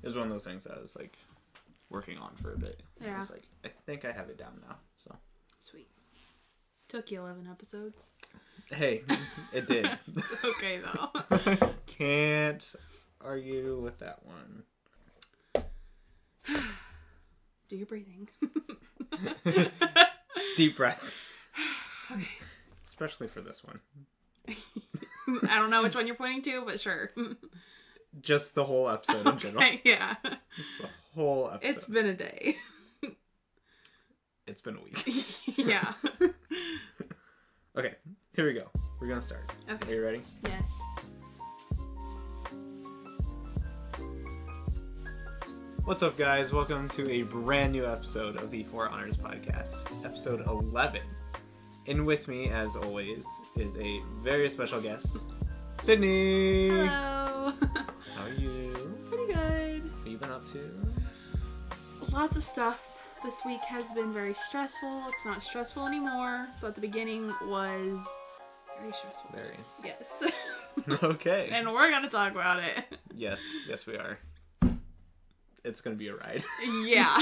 It was one of those things that I was like working on for a bit. Yeah. I was like, I think I have it down now. So Sweet. Took you 11 episodes. hey, it did. It's okay though. Can't argue with that one. Do your breathing. Deep breath. Okay. Especially for this one. I don't know which one you're pointing to, but sure. Just the whole episode in general. Yeah. Just the whole episode. It's been a day. It's been a week. Yeah. Okay, here we go. We're gonna start. Okay. Are you ready? Yes. What's up, guys? Welcome to a brand new episode of the For Honors Podcast, episode 11. And with me, as always, is a very special guest, Sydney. Hello. How are you? Pretty good. What have you been up to? Lots of stuff. This week has been very stressful. It's not stressful anymore, but the beginning was very stressful. Very. Yes. Okay. And we're gonna talk about it. Yes, we are. It's gonna be a ride. Yeah.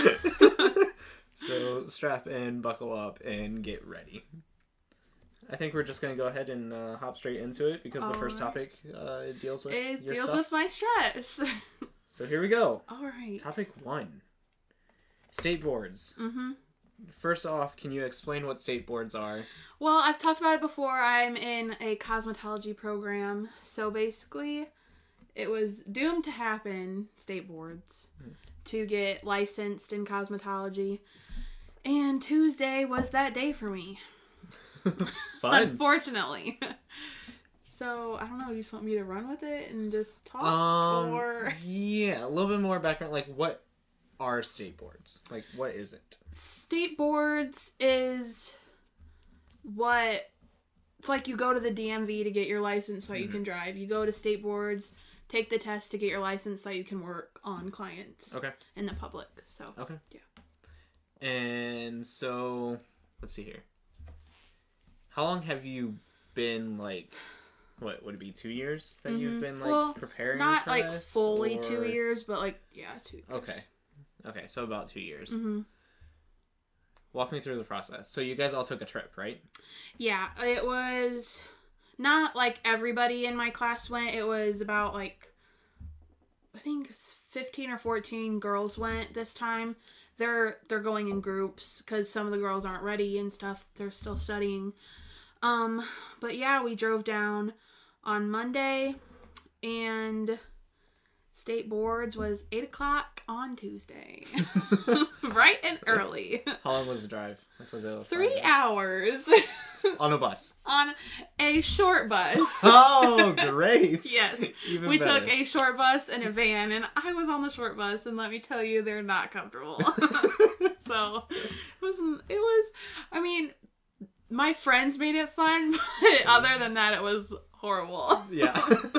So strap in, buckle up, and get ready. I think we're just gonna go ahead and hop straight into it because the first topic deals with It your deals stuff. with my stress. So here we go. All right. Topic 1. State boards. Mm-hmm. First off, can you explain what state boards are? Well, I've talked about it before. I'm in a cosmetology program. So basically, it was doomed to happen, state boards, to get licensed in cosmetology. And Tuesday was that day for me. Fun. Unfortunately. So, I don't know, you just want me to run with it and just talk? Or... Yeah, a little bit more background. Like, what are state boards? Like, what is it? State boards is what... It's like you go to the DMV to get your license so you can drive. You go to state boards, take the test to get your license so you can work on clients. Okay. In the public, so... Okay. Yeah. And so, let's see here. How long have you been, like... What, would it be 2 years that you've been, like, preparing for this? Not, like, fully 2 years, but, like, yeah, 2 years. Okay, so about 2 years. Mm-hmm. Walk me through the process. So you guys all took a trip, right? Yeah, it was not, like, everybody in my class went. It was about, like, I think 15 or 14 girls went this time. They're going in groups because some of the girls aren't ready and stuff. They're still studying. But yeah, we drove down on Monday, and state boards was 8 o'clock on Tuesday. Bright and early. How long was the drive? Like, was it 3 hours. On a bus? On a short bus. Oh, great. Yes. Even we better. took a short bus and a van, and I was on the short bus, and let me tell you, they're not comfortable. So, it was, I mean... My friends made it fun, but other than that, it was horrible. Yeah.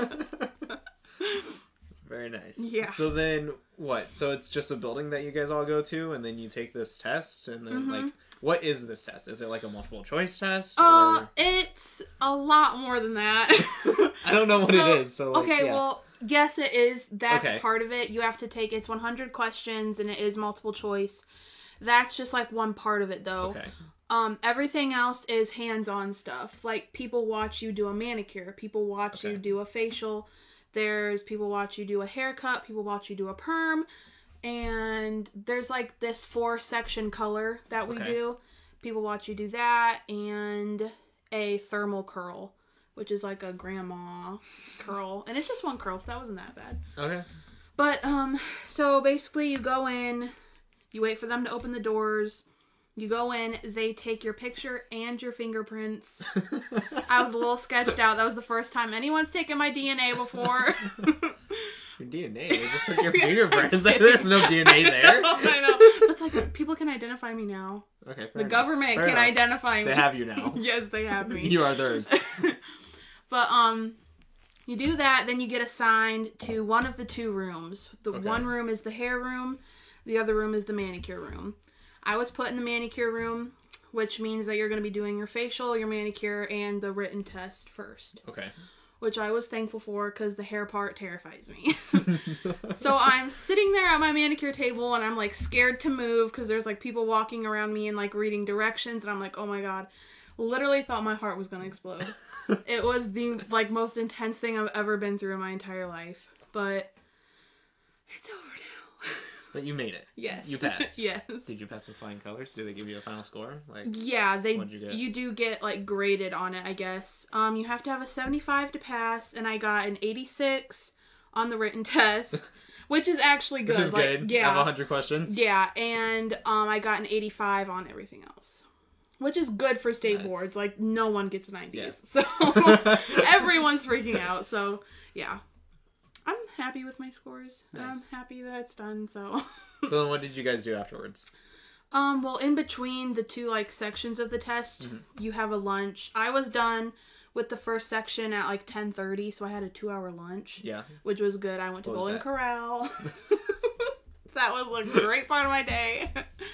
Very nice. Yeah. So then, what? So it's just a building that you guys all go to, and then you take this test, and then, like, what is this test? Is it, like, a multiple choice test? Or... It's a lot more than that. I don't know what it is, so, like, okay, yeah. well, yes, it is. That's Okay. part of it. You have to take, it's 100 questions, and it is multiple choice. That's just, like, one part of it, though. Okay. Everything else is hands-on stuff. Like, people watch you do a manicure. People watch you do a facial. There's people watch you do a haircut. People watch you do a perm. And there's, like, this 4-section color that we do. People watch you do that. And a thermal curl, which is like a grandma curl. And it's just one curl, so that wasn't that bad. Okay. But, so basically you go in, you wait for them to open the doors. You go in, they take your picture and your fingerprints. I was a little sketched out. That was the first time anyone's taken my DNA before. Your DNA? They just took your fingerprints. There's no DNA there. I know. It's like, people can identify me now. Okay, The government can identify me. They have you now. Yes, they have me. You are theirs. But, you do that, then you get assigned to one of the 2 rooms. The one room is the hair room. The other room is the manicure room. I was put in the manicure room, which means that you're going to be doing your facial, your manicure, and the written test first. Okay. which I was thankful for because the hair part terrifies me. So I'm sitting there at my manicure table and I'm like scared to move because there's like people walking around me and like reading directions and I'm like, oh my god, literally thought my heart was gonna explode. It was the like most intense thing I've ever been through in my entire life, but it's over now. But you made it. Yes. You passed. Yes. Did you pass with flying colors? Do they give you a final score? Like, yeah, what'd you get? you do get like graded on it, I guess. You have to have a 75 to pass, and I got an 86 on the written test, which is actually good. Which is like, good. Yeah. Have 100 questions. Yeah, and I got an 85 on everything else. Which is good for state boards. Like, no one gets 90s. Yeah. So, everyone's freaking out. So, yeah. I'm happy with my scores. Nice. I'm happy that it's done, so. So then what did you guys do afterwards? Well, in between the two, like, sections of the test, you have a lunch. I was done with the first section at, like, 10:30, so I had a 2-hour lunch. Yeah. Which was good. I went to Golden Corral. That was a great part of my day.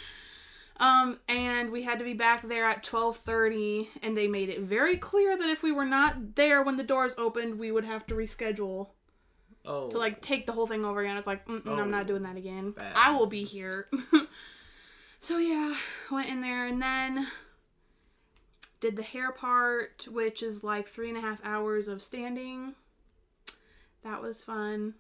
And we had to be back there at 12:30, and they made it very clear that if we were not there when the doors opened, we would have to reschedule. To, like, take the whole thing over again. It's like, I'm not doing that again. Bad. I will be here. So, yeah, went in there and then did the hair part, which is, like, 3.5 hours of standing. That was fun.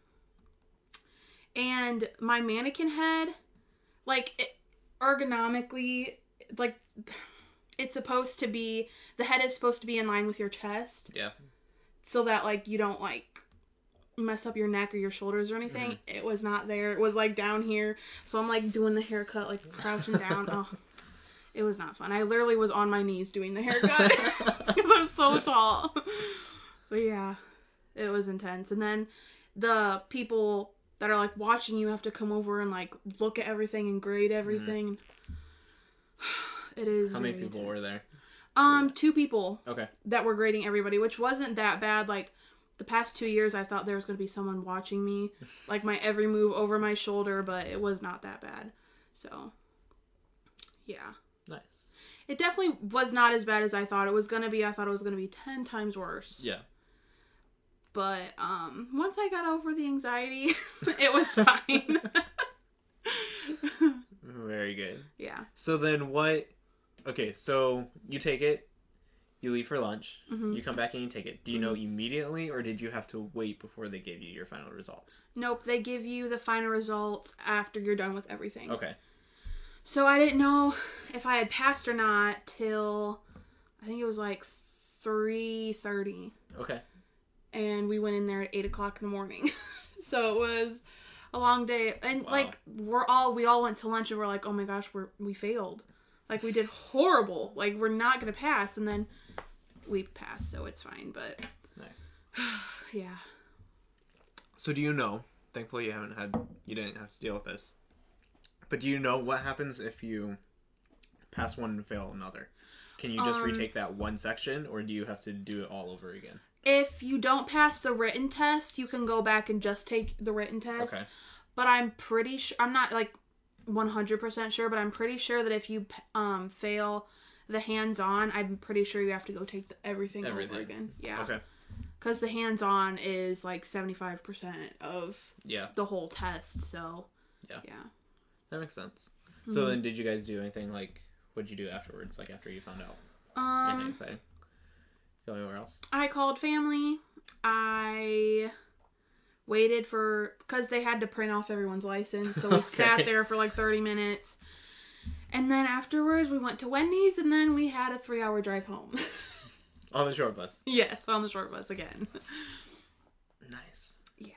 And my mannequin head, like, ergonomically, like, it's supposed to be, the head is supposed to be in line with your chest. Yeah. So that, like, you don't, like, mess up your neck or your shoulders or anything. It was not there. It was like down here. So I'm like doing the haircut, like crouching down. Oh, it was not fun. I literally was on my knees doing the haircut because I'm so tall. But yeah, it was intense. And then the people that are like watching you have to come over and like look at everything and grade everything. It is. How many people were there? 2 people. Okay. That were grading everybody, which wasn't that bad. Like, the past 2 years, I thought there was going to be someone watching me, like my every move over my shoulder, but it was not that bad. So, yeah. Nice. It definitely was not as bad as I thought it was going to be. I thought it was going to be 10 times worse. Yeah. But, once I got over the anxiety, it was fine. Very good. Yeah. So then okay, so you take it. You leave for lunch, you come back and you take it. Do you know immediately, or did you have to wait before they gave you your final results? Nope, they give you the final results after you're done with everything. Okay. So I didn't know if I had passed or not till, I think it was like 3:30. Okay. And we went in there at 8 o'clock in the morning. So it was a long day. And like, we all went to lunch and we're like, oh my gosh, we failed. Like, we did horrible. Like, we're not going to pass. And then we passed, so it's fine. But nice. Yeah. So do you know, thankfully you didn't have to deal with this, but do you know what happens if you pass one and fail another? Can you just retake that one section, or do you have to do it all over again? If you don't pass the written test, you can go back and just take the written test. Okay. But I'm pretty sure, I'm not like 100% sure, but I'm pretty sure that if you fail the hands-on, I'm pretty sure you have to go take everything over again. Yeah. Okay. Because the hands-on is like 75% of the whole test, so yeah. That makes sense. So then did you guys do anything, like, what did you do afterwards, like after you found out? Anything exciting? Go anywhere else? I called family. I waited because they had to print off everyone's license, so we sat there for like 30 minutes. And then afterwards, we went to Wendy's, and then we had a 3-hour drive home. On the short bus? Yes, on the short bus again. Nice. Yeah.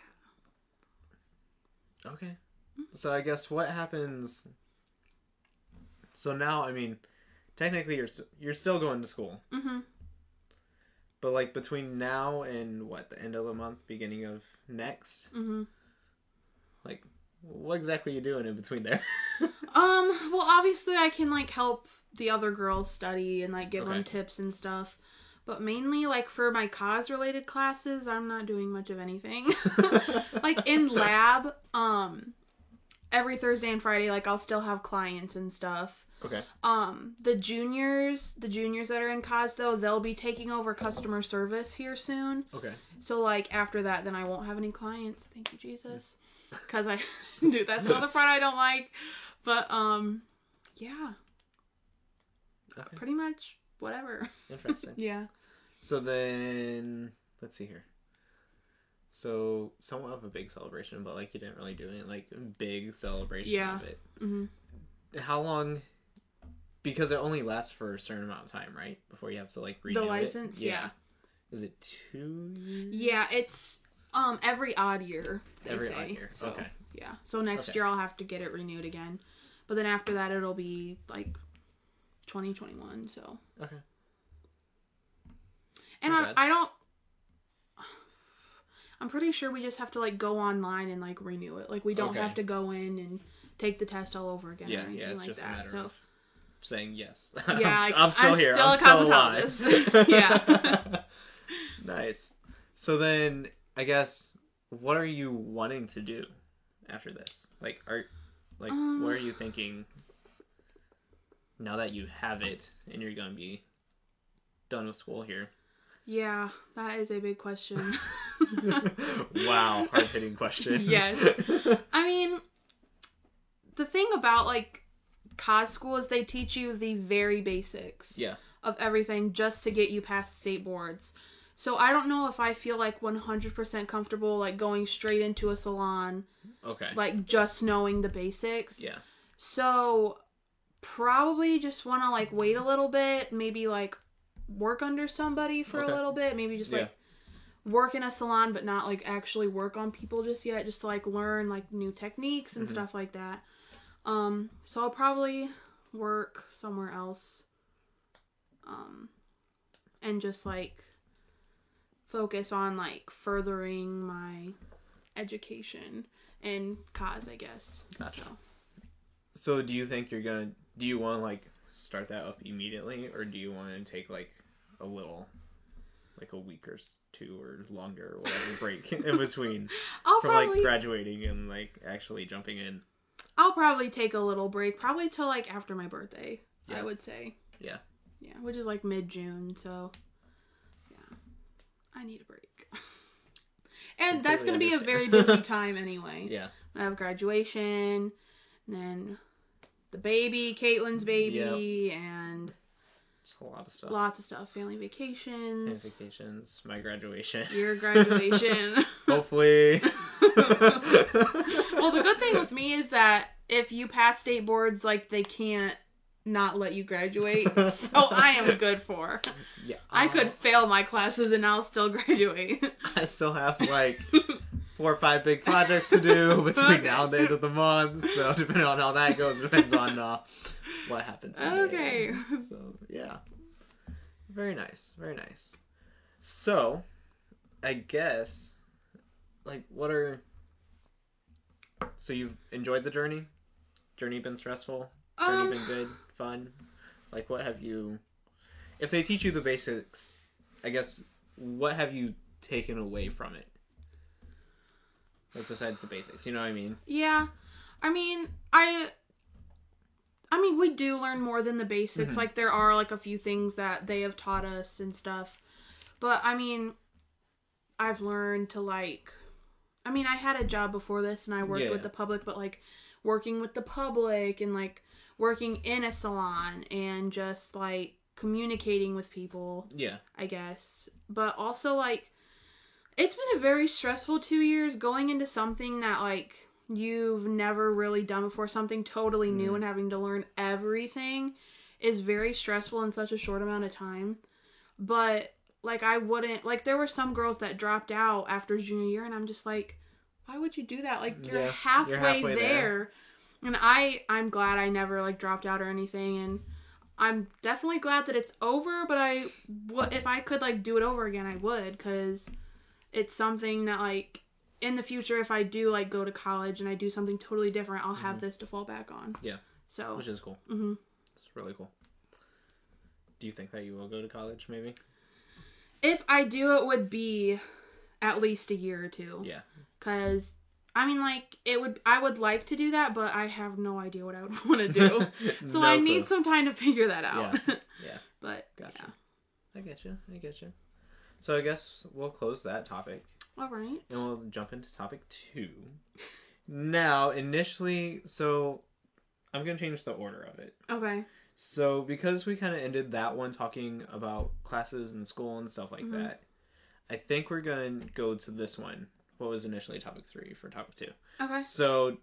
Okay. So I guess what happens... So now, I mean, technically you're still going to school. Mm-hmm. But, like, between now and, the end of the month, beginning of next? Mm-hmm. Like, what exactly are you doing in between there? Well, obviously I can, like, help the other girls study and, like, give them tips and stuff. But mainly, like, for my cause-related classes, I'm not doing much of anything. Like, in lab, every Thursday and Friday, like, I'll still have clients and stuff. Okay. The juniors that are in Cos, though, they'll be taking over customer service here soon. Okay. So, like, after that, then I won't have any clients. Thank you, Jesus. Because dude, that's another part I don't like. But, yeah. Okay. Pretty much whatever. Interesting. Yeah. So then, let's see here. So, somewhat of a big celebration, but, like, you didn't really do it, like, big celebration of it. Mm-hmm. How long... Because it only lasts for a certain amount of time, right? Before you have to, like, renew The license? it. Yeah. Is it 2 years? Yeah, it's every odd year, they say. Odd year. So, okay. yeah. So next year I'll have to get it renewed again. But then after that it'll be like 2021, so. Okay. And I'm pretty sure we just have to like go online and like renew it. Like we don't have to go in and take the test all over again or anything it's like just that. A matter So of saying yes. Yeah, I'm still here. I'm still alive. Yeah. Nice. So then, I guess, what are you wanting to do after this? Like, what are you thinking now that you have it and you're gonna be done with school here? Yeah, that is a big question. Wow, hard-hitting question. Yes. I mean, the thing about like Cos school is they teach you the very basics of everything just to get you past state boards. So I don't know if I feel like 100% comfortable like going straight into a salon. Okay. Like just knowing the basics. Yeah. So probably just want to like wait a little bit, maybe like work under somebody for a little bit, maybe just like work in a salon but not like actually work on people just yet, just to like learn like new techniques and stuff like that. So I'll probably work somewhere else. And just like focus on like furthering my education in Cos, I guess. Gotcha. So do you think do you want to like start that up immediately, or do you want to take like a little, like a week or two or longer or whatever break in between like graduating and like actually jumping in? I'll probably take a little break, probably till like after my birthday, I would say. Yeah. Yeah, which is like mid-June, so yeah. I need a break. And that's going to be a very busy time anyway. Yeah. I have graduation, and then the baby, Caitlin's baby, and it's a lot of stuff. Lots of stuff. Family vacations. My graduation. Your graduation. Hopefully. Well, the good thing with me is that if you pass state boards, like, they can't not let you graduate. So I am good for. Yeah. I could fail my classes and I'll still graduate. I still have, like, 4 or 5 big projects to do between now and the end of the month. So depending on how that goes, depends on what happens. Okay. So, yeah. Very nice. Very nice. So, I guess, like, so you've enjoyed the journey? Journey been stressful? Journey been good? Fun? Like, what have you... If they teach you the basics, I guess, what have you taken away from it? Like, besides the basics, you know what I mean? Yeah. I mean, we do learn more than the basics. Mm-hmm. Like, there are, like, a few things that they have taught us and stuff. But, I mean, I've learned to, like... I mean, I had a job before this, and I worked with the public, but, like, working with the public and, like, working in a salon and just, like, communicating with people. Yeah. I guess. But also, like, it's been a very stressful 2 years going into something that, like... you've never really done before, something totally new, and having to learn everything is very stressful in such a short amount of time. But, like, I wouldn't, like, there were some girls that dropped out after junior year, and I'm just like, why would you do that? Like, you're halfway there. And I'm glad I never, like, dropped out or anything, and I'm definitely glad that it's over, but if I could, like, do it over again, I would, because it's something that, like, in the future, if I do, like, go to college and I do something totally different, I'll have this to fall back on. Yeah. So. Which is cool. Mm-hmm. It's really cool. Do you think that you will go to college, maybe? If I do, it would be at least a year or two. Yeah. Because I mean, like, I would like to do that, but I have no idea what I would want to do. So No I clue. need some time to figure that out. Yeah. But, Gotcha. yeah. I get you. So I guess we'll close that topic. All right. And we'll jump into topic 2. Now, initially, so I'm going to change the order of it. Okay. So because we kind of ended that one talking about classes and school and stuff like that, I think we're going to go to this one. What was initially topic 3 for topic 2. Okay. So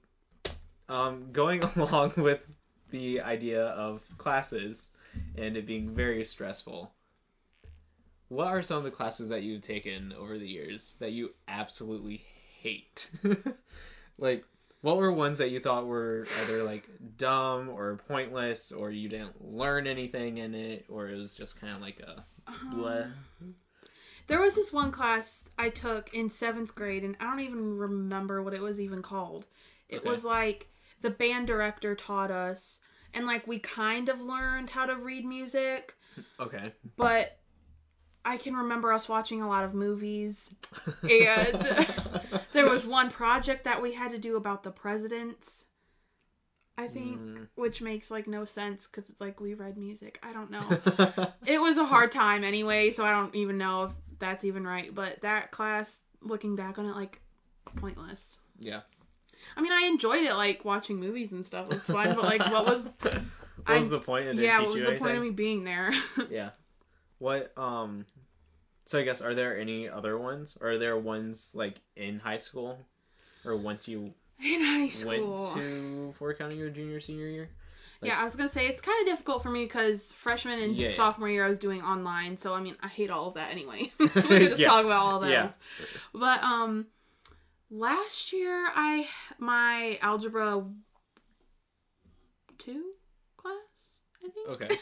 going along with the idea of classes and it being very stressful, what are some of the classes that you've taken over the years that you absolutely hate? Like, what were ones that you thought were either, like, dumb or pointless, or you didn't learn anything in it, or it was just kind of like a bleh? There was this one class I took in 7th grade, and I don't even remember what it was even called. It was, like, the band director taught us, and, like, we kind of learned how to read music. Okay. But I can remember us watching a lot of movies, and there was one project that we had to do about the presidents, I think, which makes, like, no sense, because it's like, we read music. I don't know. It was a hard time anyway, so I don't even know if that's even right, but that class, looking back on it, like, pointless. Yeah. I mean, I enjoyed it, like, watching movies and stuff. It was fun, but, like, what was the point? It didn't teach what was you the anything? point of me being there? Yeah. What, so I guess, are there any other ones? Or are there ones, like, in high school? Or once you In high school. went to Fort County your junior, senior year? Like, yeah, I was going to say, it's kind of difficult for me because freshman and sophomore year I was doing online. So, I mean, I hate all of that anyway. So we could just talk about all of those. Yeah. But, last year, my Algebra 2 class, I think. Okay.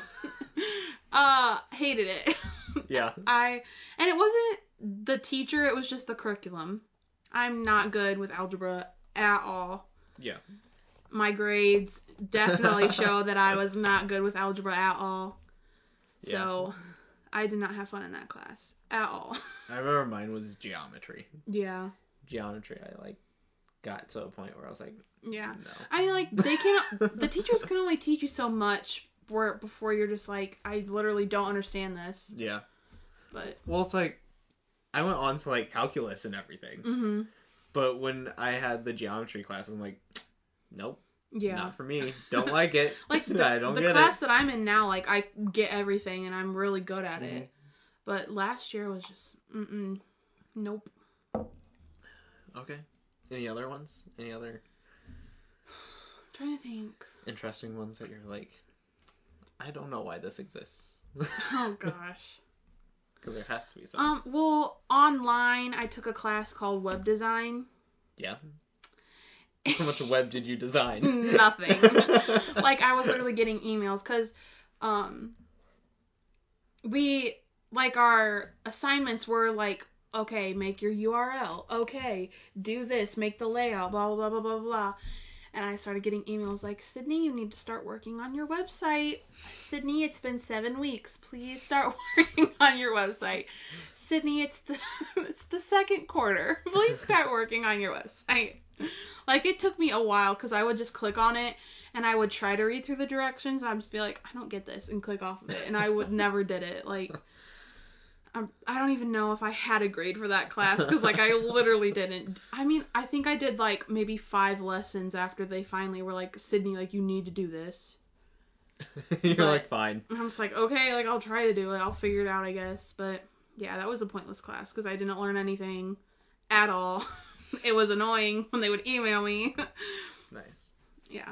Hated it. Yeah. And it wasn't the teacher, it was just the curriculum. I'm not good with algebra at all. Yeah. My grades definitely show that I was not good with algebra at all. Yeah. So, I did not have fun in that class at all. I remember mine was geometry. Yeah. Geometry, I, like, got to a point where I was like, yeah. no. I mean, like, the teachers can only teach you so much before you're just like, I literally don't understand this. Yeah. But. Well, it's like, I went on to, like, calculus and everything. Mm-hmm. But when I had the geometry class, I'm like, nope. Yeah. Not for me. Don't like it. Like, I don't the get class it. that I'm in now, like, I get everything and I'm really good at it. But last year was just, nope. Okay. Any other ones? Any other I'm trying to think. interesting ones that you're like, I don't know why this exists? Oh, gosh. Because there has to be some. Well, online, I took a class called web design. Yeah. How much web did you design? Nothing. Like, I was literally getting emails because, our assignments were like, okay, make your URL. Okay, do this, make the layout, blah, blah, blah, blah, blah, blah. And I started getting emails like, Sydney, you need to start working on your website. Sydney, it's been 7 weeks. Please start working on your website. Sydney, it's the second quarter. Please start working on your website. Like, it took me a while because I would just click on it and I would try to read through the directions. And I'd just be like, I don't get this, and click off of it. And I would never did it. Like, I don't even know if I had a grade for that class because, like, I literally didn't. I mean, I think I did, like, maybe 5 lessons after they finally were like, Sydney, like, you need to do this. You're like, fine. And I was like, okay, like, I'll try to do it. I'll figure it out, I guess. But, yeah, that was a pointless class because I didn't learn anything at all. It was annoying when they would email me. Nice. Yeah.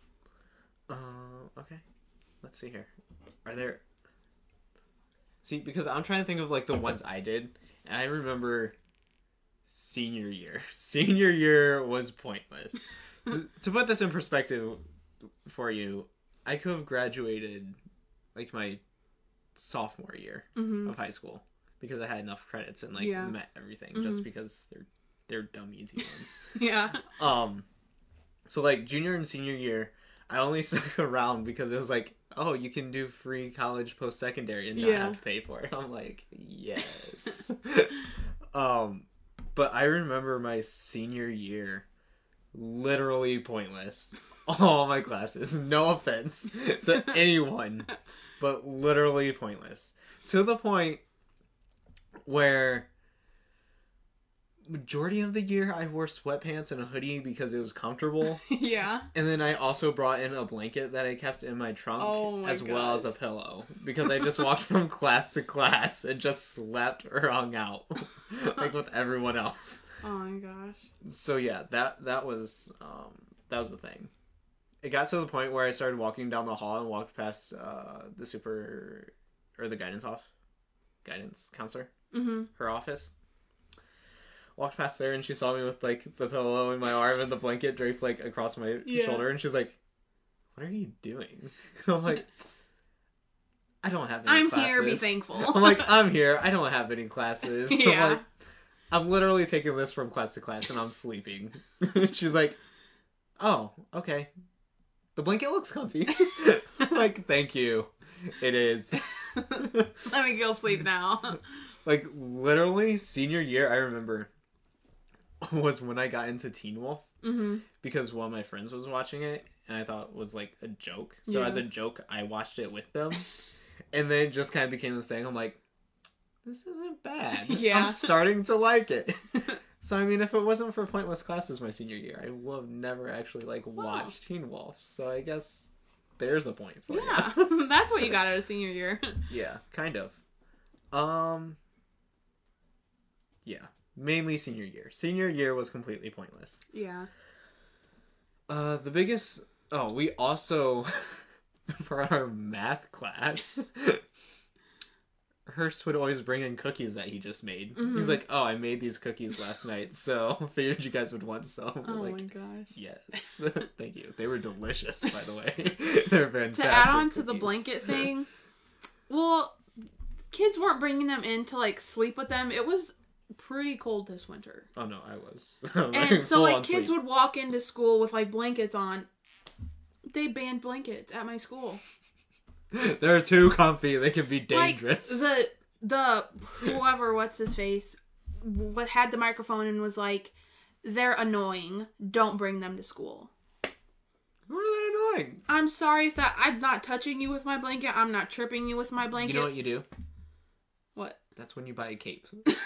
Okay. Let's see here. Are there... See, because I'm trying to think of, like, the ones I did, and I remember senior year. Senior year was pointless. To put this in perspective for you, I could have graduated, like, my sophomore year of high school because I had enough credits and, like, met everything just because they're dumb easy ones. Yeah. So, like, junior and senior year, I only stuck around because it was like, oh, you can do free college post-secondary and not have to pay for it. I'm like, yes. But But I remember my senior year, literally pointless. All my classes, no offense to anyone, but literally pointless. To the point where majority of the year I wore sweatpants and a hoodie because it was comfortable. Yeah. And then I also brought in a blanket that I kept in my trunk as well as a pillow because I just walked from class to class and just slept or hung out like with everyone else. Oh my gosh. So yeah, that was the thing. It got to the point where I started walking down the hall and walked past the guidance counselor, her office. Walked past there and she saw me with like the pillow in my arm and the blanket draped like across my shoulder, and she's like, "What are you doing?" And I'm like, "I don't have any classes. Here, be thankful." I'm like, "I'm here. I don't have any classes." Yeah. I'm like, I'm literally taking this from class to class and I'm sleeping. She's like, "Oh, okay. The blanket looks comfy." I'm like, "Thank you. It is." Let me go sleep now. Like, literally, senior year, I remember, was when I got into Teen Wolf. Because one of my friends was watching it, and I thought it was, like, a joke. So as a joke, I watched it with them. And then it just kind of became this thing. I'm like, this isn't bad. Yeah. I'm starting to like it. So, I mean, if it wasn't for pointless classes my senior year, I would have never actually, like, watched Teen Wolf. So I guess there's a point for you. That's what you got out of senior year. Yeah, kind of. Yeah, mainly senior year. Senior year was completely pointless. Yeah. The biggest... Oh, we also... for our math class... Hurst would always bring in cookies that he just made. He's like, "Oh, I made these cookies last night, so figured you guys would want some." Oh like, my gosh. Yes. Thank you. They were delicious, by the way. They're fantastic. To add on cookies. to the blanket thing, well, kids weren't bringing them in to, like, sleep with them. It was pretty cold this winter. Oh, no, I was. And so, like, kids would walk into school with, like, blankets on. They banned blankets at my school. They're too comfy. They can be dangerous. Like, the whoever, what's his face, what had the microphone and was like, "They're annoying. Don't bring them to school." Who are they annoying? I'm sorry if that... I'm not touching you with my blanket. I'm not tripping you with my blanket. You know what you do? What? That's when you buy a cape.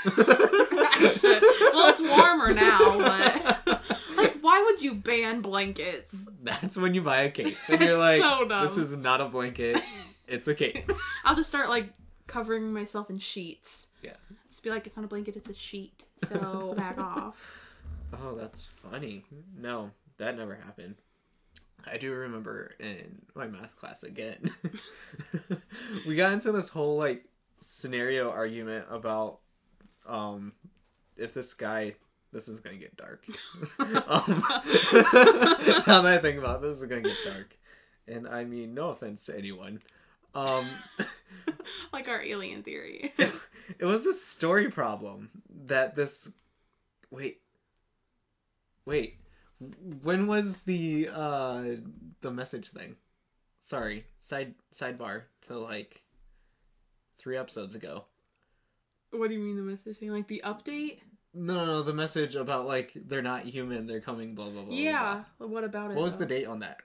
Well, it's warmer now, but... Like, why would you ban blankets? That's when you buy a cape. And you're like, so dumb. This is not a blanket. It's a cape. I'll just start, like, covering myself in sheets. Yeah. Just be like, it's not a blanket, it's a sheet. So, back off. Oh, that's funny. No, that never happened. I do remember in my math class again, we got into this whole, like, scenario argument about if this guy... This is gonna get dark. Now that I think about it, this is gonna get dark. And I mean, no offense to anyone. Like our alien theory. It was a story problem that this... Wait. When was the message thing? Sorry. Sidebar to, like, 3 episodes ago. What do you mean the messaging? Like the update? No, the message about, like, they're not human, they're coming, blah, blah, blah. Yeah. Blah. What about it? What was the date on that?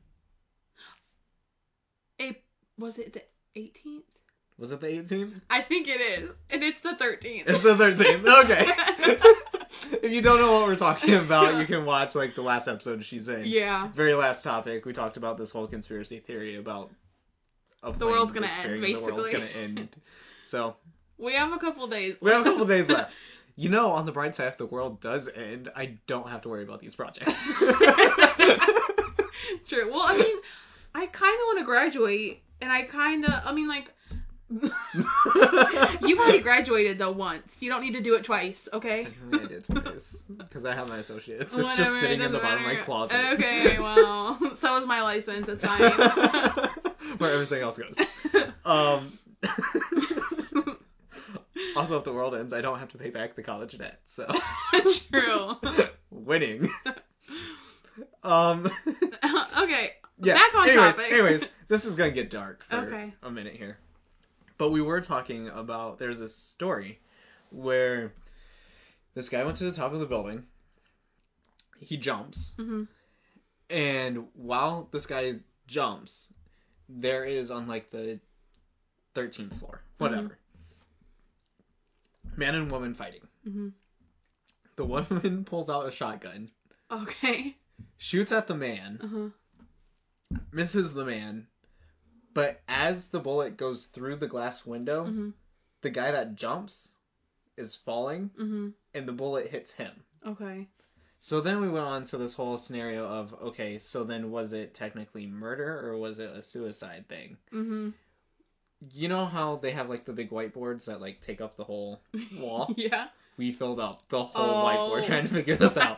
Was it the 18th? Was it the 18th? I think it is. And it's the 13th. It's the 13th. Okay. If you don't know what we're talking about, you can watch, like, the last episode she's in. Yeah. Very last topic, we talked about this whole conspiracy theory about the world's gonna end, basically. The world's gonna end. So... We have a couple days left. We have a couple days left. You know, on the bright side, if the world does end, I don't have to worry about these projects. True. Well, I mean, I kind of want to graduate, and you've already graduated, though, once. You don't need to do it twice, okay? I did twice, because I have my associates. It's Whatever, just sitting in the bottom of my closet. Okay, well, so is my license. It's fine. Where everything else goes. Also, if the world ends, I don't have to pay back the college debt, so... True. Winning. Okay, yeah. Back on topic. Anyways, this is gonna get dark for Okay. a minute here. But we were talking about... There's this story where This guy went to the top of the building. He jumps. Mm-hmm. And while this guy jumps, there is on like the 13th floor. Whatever. Man and woman fighting. Mm-hmm. The woman pulls out a shotgun. Okay. Shoots at the man. Uh-huh. Misses the man. But as the bullet goes through the glass window, the guy that jumps is falling. And the bullet hits him. Okay. So then we went on to this whole scenario of, okay, so then was it technically murder or was it a suicide thing? Mm-hmm. You know how they have, like, the big whiteboards that, like, take up the whole wall? Yeah. We filled up the whole whiteboard trying to figure this out.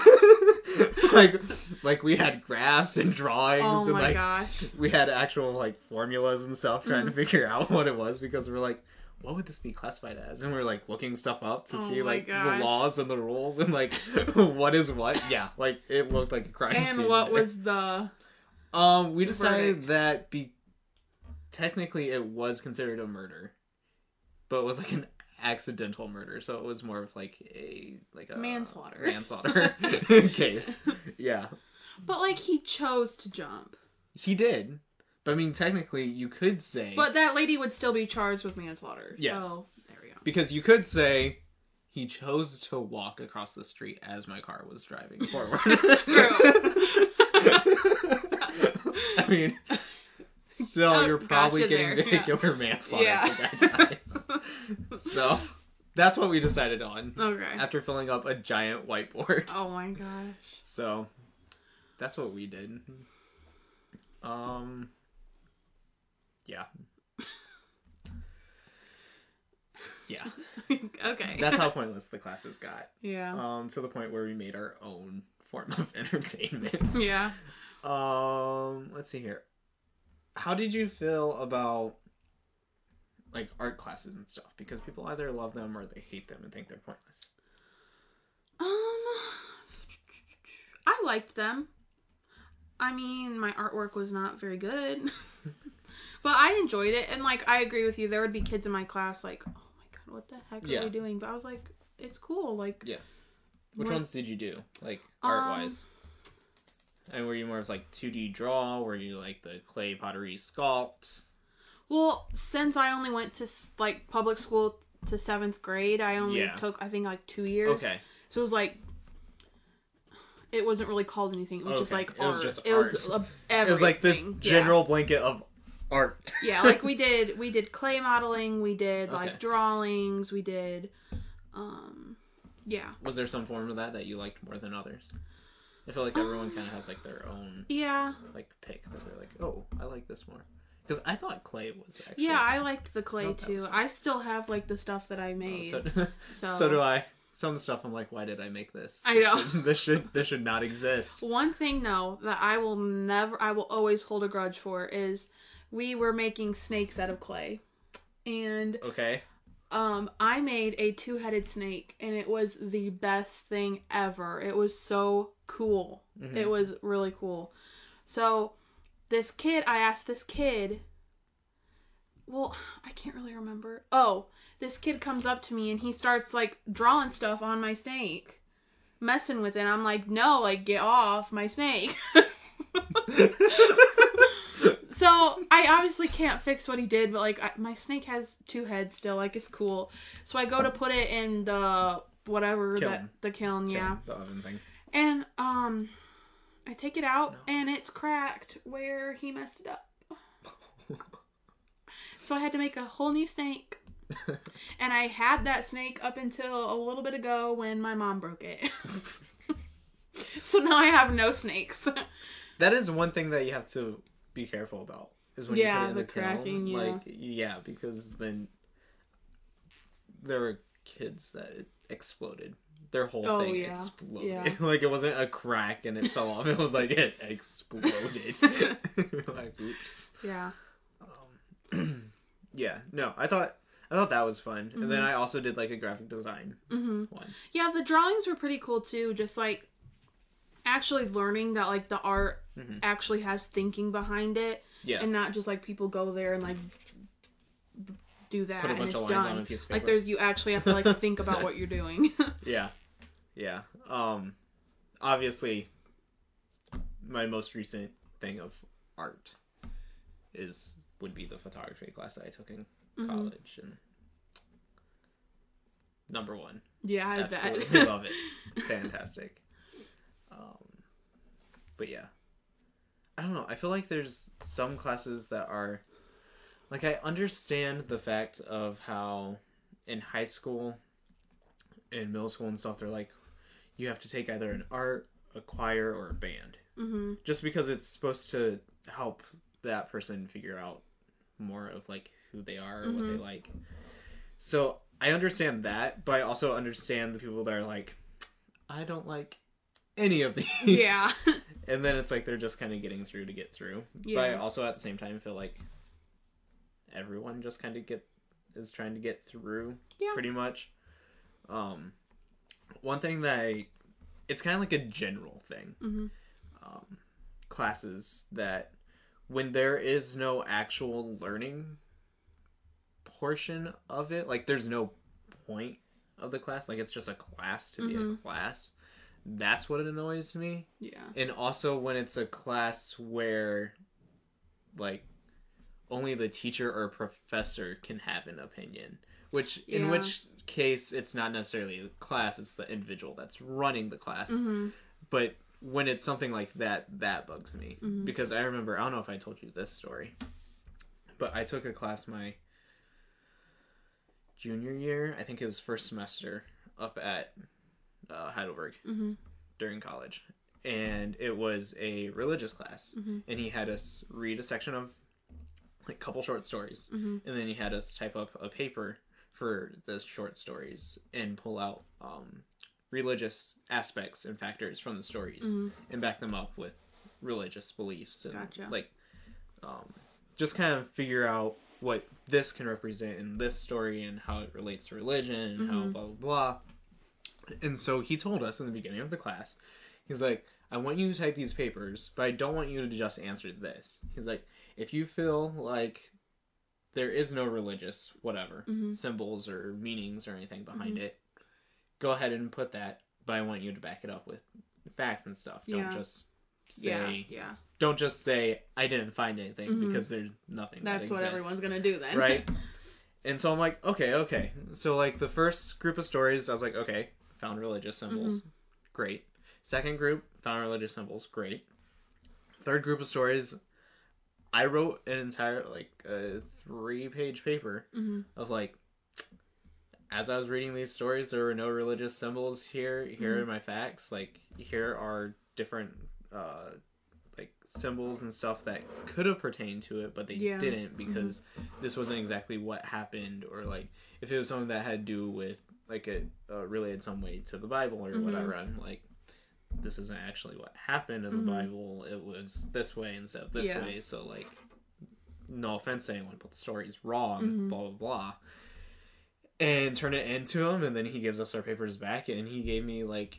like we had graphs and drawings and, like, gosh. we had actual, like, formulas and stuff trying to figure out what it was because we're like, what would this be classified as? And we were, like, looking stuff up to see, like, the laws and the rules and, like, what is what. Yeah, like, it looked like a crime scene. And what was the... we decided that technically it was considered a murder. But it was, like, an accidental murder, so it was more of, like, a manslaughter case. Yeah. But, like, he chose to jump. He did. But, I mean, technically, you could say... But that lady would still be charged with manslaughter. Yes. So, there we go. Because you could say, he chose to walk across the street as my car was driving forward. True. I mean, still, you're probably getting vehicular manslaughter if the guy dies. So, that's what we decided on. Okay. After filling up a giant whiteboard. Oh my gosh. So, that's what we did. Yeah. Yeah. Okay. That's how pointless the classes got. Yeah. To the point where we made our own form of entertainment. Yeah. Let's see here. How did you feel about, like, art classes and stuff? Because people either love them or they hate them and think they're pointless. I liked them. I mean, my artwork was not very good. But I enjoyed it. And, like, I agree with you. There would be kids in my class like, oh my god, what the heck are we doing? But I was like, it's cool. Like, yeah. Which ones did you do? Like, art-wise? And were you more of, like, 2D draw? Were you, like, the clay pottery sculpt? Well, since I only went to, like, public school to 7th grade, I only took, I think, like, 2 years. Okay. So it was, like, it wasn't really called anything. It was just, like, art. It was just art. It was everything. It was, like, this general blanket of art. Yeah, like, we did clay modeling, we did, like, drawings, we did, yeah. Was there some form of that you liked more than others? I feel like everyone kind of has, like, their own, like, pick that they're like, oh, I like this more. Because I thought clay was actually... Yeah, I liked the clay, too. I still have, like, the stuff that I made. So do I. Some of the stuff I'm like, why did I make this? I know. This should not exist. One thing, though, that I will always hold a grudge for is we were making snakes out of clay. And... Okay. I made a 2-headed snake, and it was the best thing ever. It was so cool. Mm-hmm. It was really cool. So, I asked this kid, well, I can't really remember. Oh, this kid comes up to me, and he starts, like, drawing stuff on my snake. Messing with it. I'm like, no, like, get off my snake. So, I obviously can't fix what he did, but, like, my snake has 2 heads still. Like, it's cool. So, I go to put it in the, whatever, the kiln, yeah. The oven thing. And, I take it out, and it's cracked where he messed it up. So, I had to make a whole new snake. And I had that snake up until a little bit ago when my mom broke it. So, now I have no snakes. That is one thing that you have to be careful about, is when you put it in the cracking, kiln. Like, because then there were kids that exploded. Their whole thing exploded. Yeah. Like, it wasn't a crack and it fell off. It was like, it exploded. Like, oops. Yeah. Yeah, no, I thought that was fun. Mm-hmm. And then I also did, like, a graphic design one. Yeah, the drawings were pretty cool, too. Just, like, actually learning that, like, the art actually has thinking behind it. Yeah. And not just, like, people go there and, like, do that Put a and bunch it's of lines done. on a piece of Like paper. you actually have to like think about what you're doing. Yeah. Obviously, my most recent thing of art would be the photography class that I took in college, and number one. Yeah, I Absolutely bet. love it. Fantastic. But yeah, I don't know. I feel like there's some classes that are like, I understand the fact of how in high school, in middle school and stuff, they're like, you have to take either an art, a choir, or a band. Mm-hmm. Just because it's supposed to help that person figure out more of like who they are or what they like. So I understand that, but I also understand the people that are like, I don't like any of these. Yeah. And then it's like they're just kind of getting through to get through. Yeah. But I also at the same time feel like everyone just kind of is trying to get through. Yeah. Pretty much. One thing that it's kind of like a general thing. Mm-hmm. Classes that when there is no actual learning portion of it, like there's no point of the class, like it's just a class to be a class, that's what annoys me. Yeah. And also when it's a class where like only the teacher or professor can have an opinion, in which case it's not necessarily the class, it's the individual that's running the class. But when it's something like that bugs me. Because I remember, I don't know if I told you this story, but I took a class my junior year, I think it was first semester, up at Heidelberg during college. And it was a religious class. And he had us read a section of like a couple short stories. And then he had us type up a paper for the short stories and pull out religious aspects and factors from the stories and back them up with religious beliefs and like just kind of figure out what this can represent in this story and how it relates to religion and how blah blah blah. And so he told us in the beginning of the class, he's like, I want you to type these papers, but I don't want you to just answer this. He's like, if you feel like there is no religious whatever symbols or meanings or anything behind it, go ahead and put that, but I want you to back it up with facts and stuff. Don't just say don't just say I didn't find anything because there's nothing that's that what everyone's gonna do then. Right. And so I'm like, okay, so like the first group of stories I was like, okay, found religious symbols, great. Second group, found religious symbols, great. Third group of stories, I wrote an entire like a 3-page paper of like, as I was reading these stories, there were no religious symbols here. Here are my facts. Like, here are different like symbols and stuff that could have pertained to it, but they didn't because this wasn't exactly what happened. Or like, if it was something that had to do with like it related some way to the Bible or whatever, I'm like, this isn't actually what happened in the Bible. It was this way instead of this way. So like, no offense to anyone, but the story's wrong. Blah blah blah. And turn it into him, and then he gives us our papers back, and he gave me like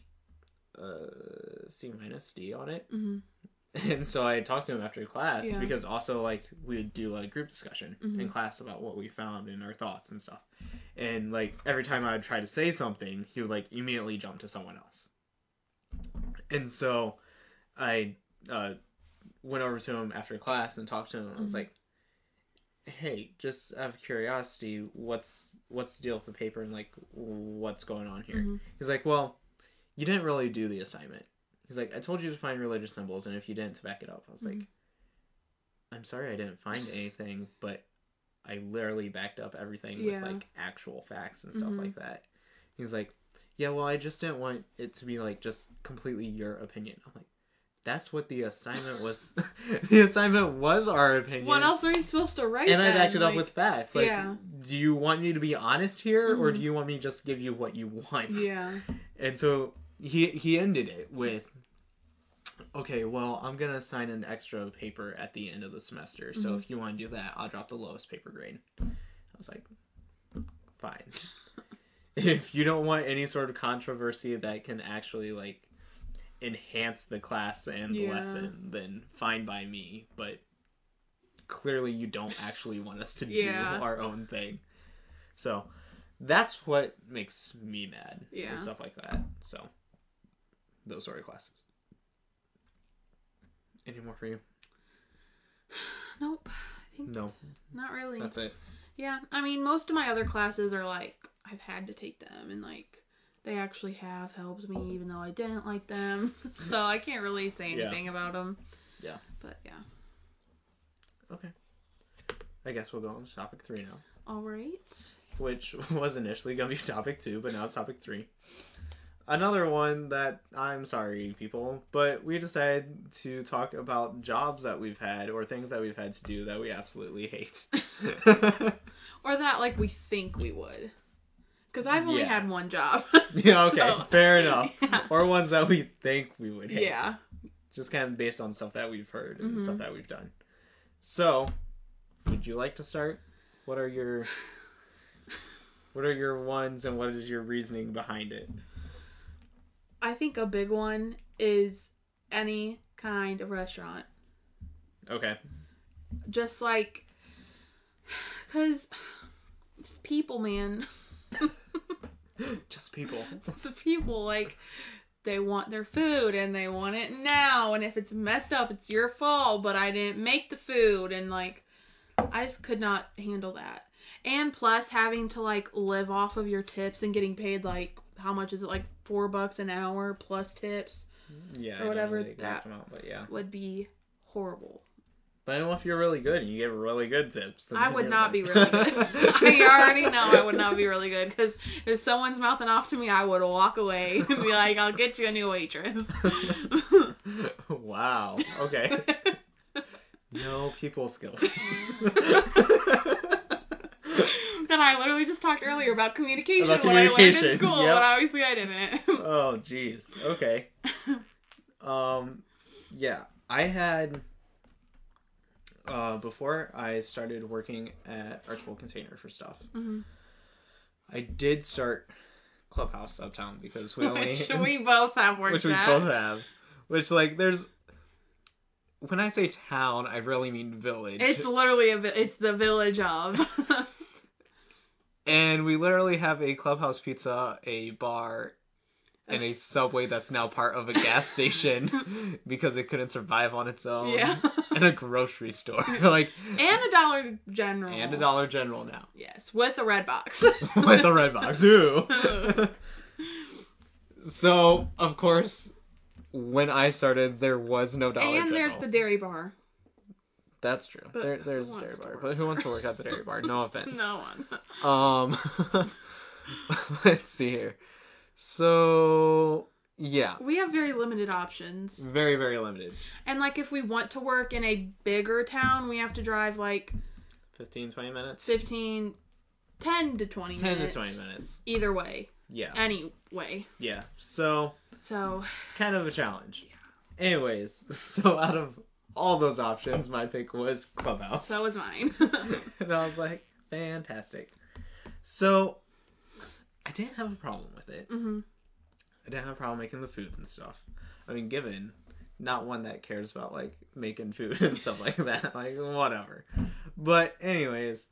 C-D on it. And so I talked to him after class because also like we would do a group discussion in class about what we found and our thoughts and stuff. And like every time I would try to say something, he would like immediately jump to someone else. And so I went over to him after class and talked to him. And I was like, hey, just out of curiosity, what's the deal with the paper and like what's going on here? He's like, well, you didn't really do the assignment. He's like, I told you to find religious symbols, and if you didn't, to back it up. I was like, I'm sorry I didn't find anything, but I literally backed up everything with like actual facts and stuff like that. He's like, yeah, well, I just didn't want it to be like just completely your opinion. I'm like, that's what the assignment was. The assignment was our opinion. What else are you supposed to write? And then? I backed it up with facts. Like, Yeah. do you want me to be honest here, or do you want me to just give you what you want? Yeah. And so he ended it with, okay, well, I'm gonna assign an extra paper at the end of the semester. So if you want to do that, I'll drop the lowest paper grade. I was like, fine. If you don't want any sort of controversy that can actually like enhance the class and the lesson, then fine by me. But clearly you don't actually want us to do our own thing. So that's what makes me mad. Yeah. And stuff like that. So those sort of classes. Any more for you? Nope. I think No. not really. That's it. Yeah. I mean, most of my other classes are like, I've had to take them and like, they actually have helped me even though I didn't like them. So I can't really say anything about them. Yeah. But yeah. Okay. I guess we'll go on to topic 3 now. All right. Which was initially going to be topic 2, but now it's topic 3. Another one that, I'm sorry, people, but we decided to talk about jobs that we've had or things that we've had to do that we absolutely hate. Or that, like, we think we would. Because I've only had one job. Yeah, okay, So, fair enough. Yeah. Or ones that we think we would hate. Yeah. Just kind of based on stuff that we've heard and stuff that we've done. So, would you like to start? What are your ones and what is your reasoning behind it? I think a big one is any kind of restaurant. Okay. Just like, because just people, man. Just people. Just people, like, they want their food and they want it now. And if it's messed up, it's your fault, but I didn't make the food. And, like, I just could not handle that. And plus having to, like, live off of your tips and getting paid, like, how much is it, like $4 an hour plus tips? Yeah, or whatever. I don't know the exact That amount, but yeah. would be horrible. But I know if you're really good and you give really good tips. I would not be really good. I already know I would not be really good because if someone's mouthing off to me, I would walk away and be like, I'll get you a new waitress. Wow. Okay. No people skills. And I literally just talked earlier about communication About when I learned communication, in school, yep. but obviously I didn't. Oh, jeez. Okay. Yeah. I had... before I started working at Archibald Container for stuff, I did start Clubhouse Uptown because we only... Which we both have worked Which we at. both have. Which, like, there's... When I say town, I really mean village. It's literally it's the village of. And we literally have a Clubhouse Pizza, a bar, and a Subway that's now part of a gas station because it couldn't survive on its own. Yeah. And a grocery store. Like, and a Dollar General. And a Dollar General now. Yes, with a red box. With a red box. Ooh. So, of course, when I started, there was no Dollar General. And there's the dairy bar. That's true. But There's a dairy bar. But who wants to work at the dairy bar? No offense. No one. Let's see here. So, yeah. We have very limited options. Very, very limited. And, like, if we want to work in a bigger town, we have to drive, like... 15, 20 minutes? 10 to 20 10 minutes. to 20 minutes. Either way. Yeah. Any way. Yeah. So... Kind of a challenge. Yeah. Anyways, so out of all those options, my pick was Clubhouse. So was mine. And I was like, fantastic. So, I didn't have a problem with it. Mm-hmm. I didn't have a problem making the food and stuff. I mean, given not one that cares about, like, making food and stuff like that. Like, whatever. But, anyways,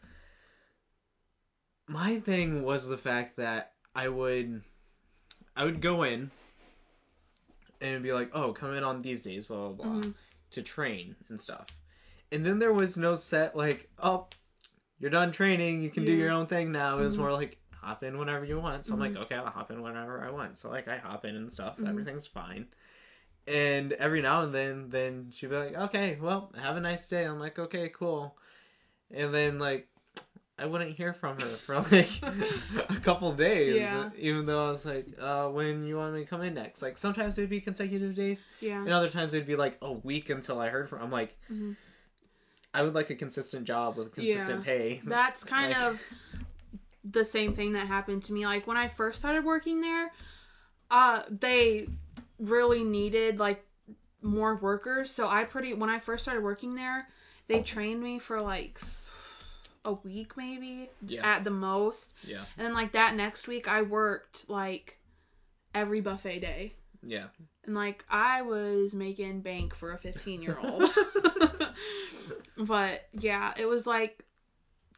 my thing was the fact that I would go in and it'd be like, oh, come in on these days, blah, blah, blah, to train and stuff. And then there was no set, like, oh, you're done training, you can do your own thing now. It was more like, hop in whenever you want. So I'm like, okay, I'll hop in whenever I want. So, like, I hop in and stuff. Everything's fine. And every now and then she'd be like, okay, well, have a nice day. I'm like, okay, cool. And then, like, I wouldn't hear from her for, like, a couple days. Yeah. Even though I was like, when you want me to come in next? Like, sometimes it would be consecutive days. Yeah. And other times it would be, like, a week until I heard from her. I'm like, I would like a consistent job with consistent pay. That's kind of the same thing that happened to me. Like, when I first started working there, they really needed, like, more workers. So when I first started working there, they trained me for, like, a week maybe at the most. Yeah. And then, like, that next week I worked, like, every buffet day. Yeah. And, like, I was making bank for a 15-year-old. But, yeah, it was, like,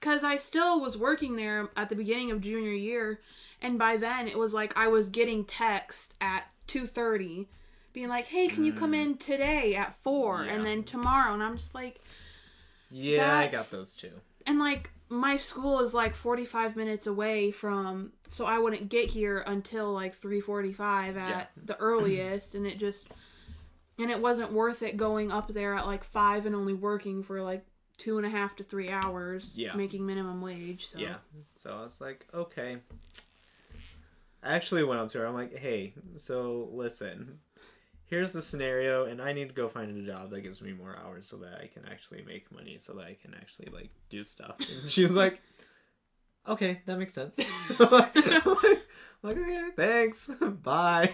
because I still was working there at the beginning of junior year, and by then it was like I was getting texts at 2:30 being like, hey, can you come in today at 4 and then tomorrow, and I'm just like, yeah, I got those too. And like my school is like 45 minutes away from, so I wouldn't get here until like 3:45 at the earliest, and it wasn't worth it going up there at like 5 and only working for like 2.5 to 3 hours making minimum wage. So so I was like, okay. I actually went up to her. I'm like, hey, so listen, here's the scenario, and I need to go find a job that gives me more hours so that I can actually make money, so that I can actually like do stuff. And she's like, okay, that makes sense. like, okay, thanks, bye.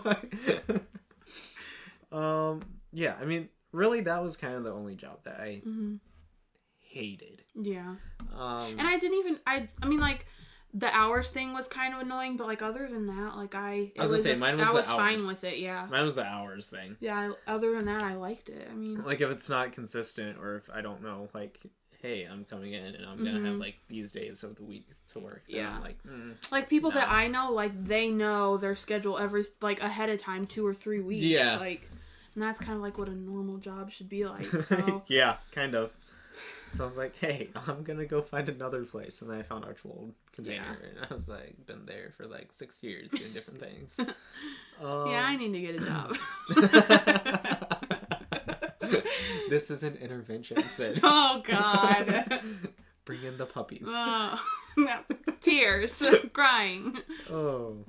Yeah, I mean, really, that was kind of the only job that I hated. Yeah. And I didn't even, I mean, like, the hours thing was kind of annoying, but like other than that, like I was gonna say, mine was I was fine with it. Yeah, mine was the hours thing. Yeah, other than that, I liked it. I mean, like if it's not consistent, or if I don't know, like, hey, I'm coming in and I'm gonna have like these days of the week to work. Yeah, I'm like people that I know, like they know their schedule every like ahead of time, 2 or 3 weeks. Yeah, like, and that's kind of like what a normal job should be like. So yeah, kind of. So I was like, hey, I'm going to go find another place. And then I found Archibald Container. Yeah. And I was like, been there for like 6 years doing different things. Yeah, I need to get a job. This is an intervention, Sid. Oh, God. Bring in the puppies. Tears. Crying. Oh.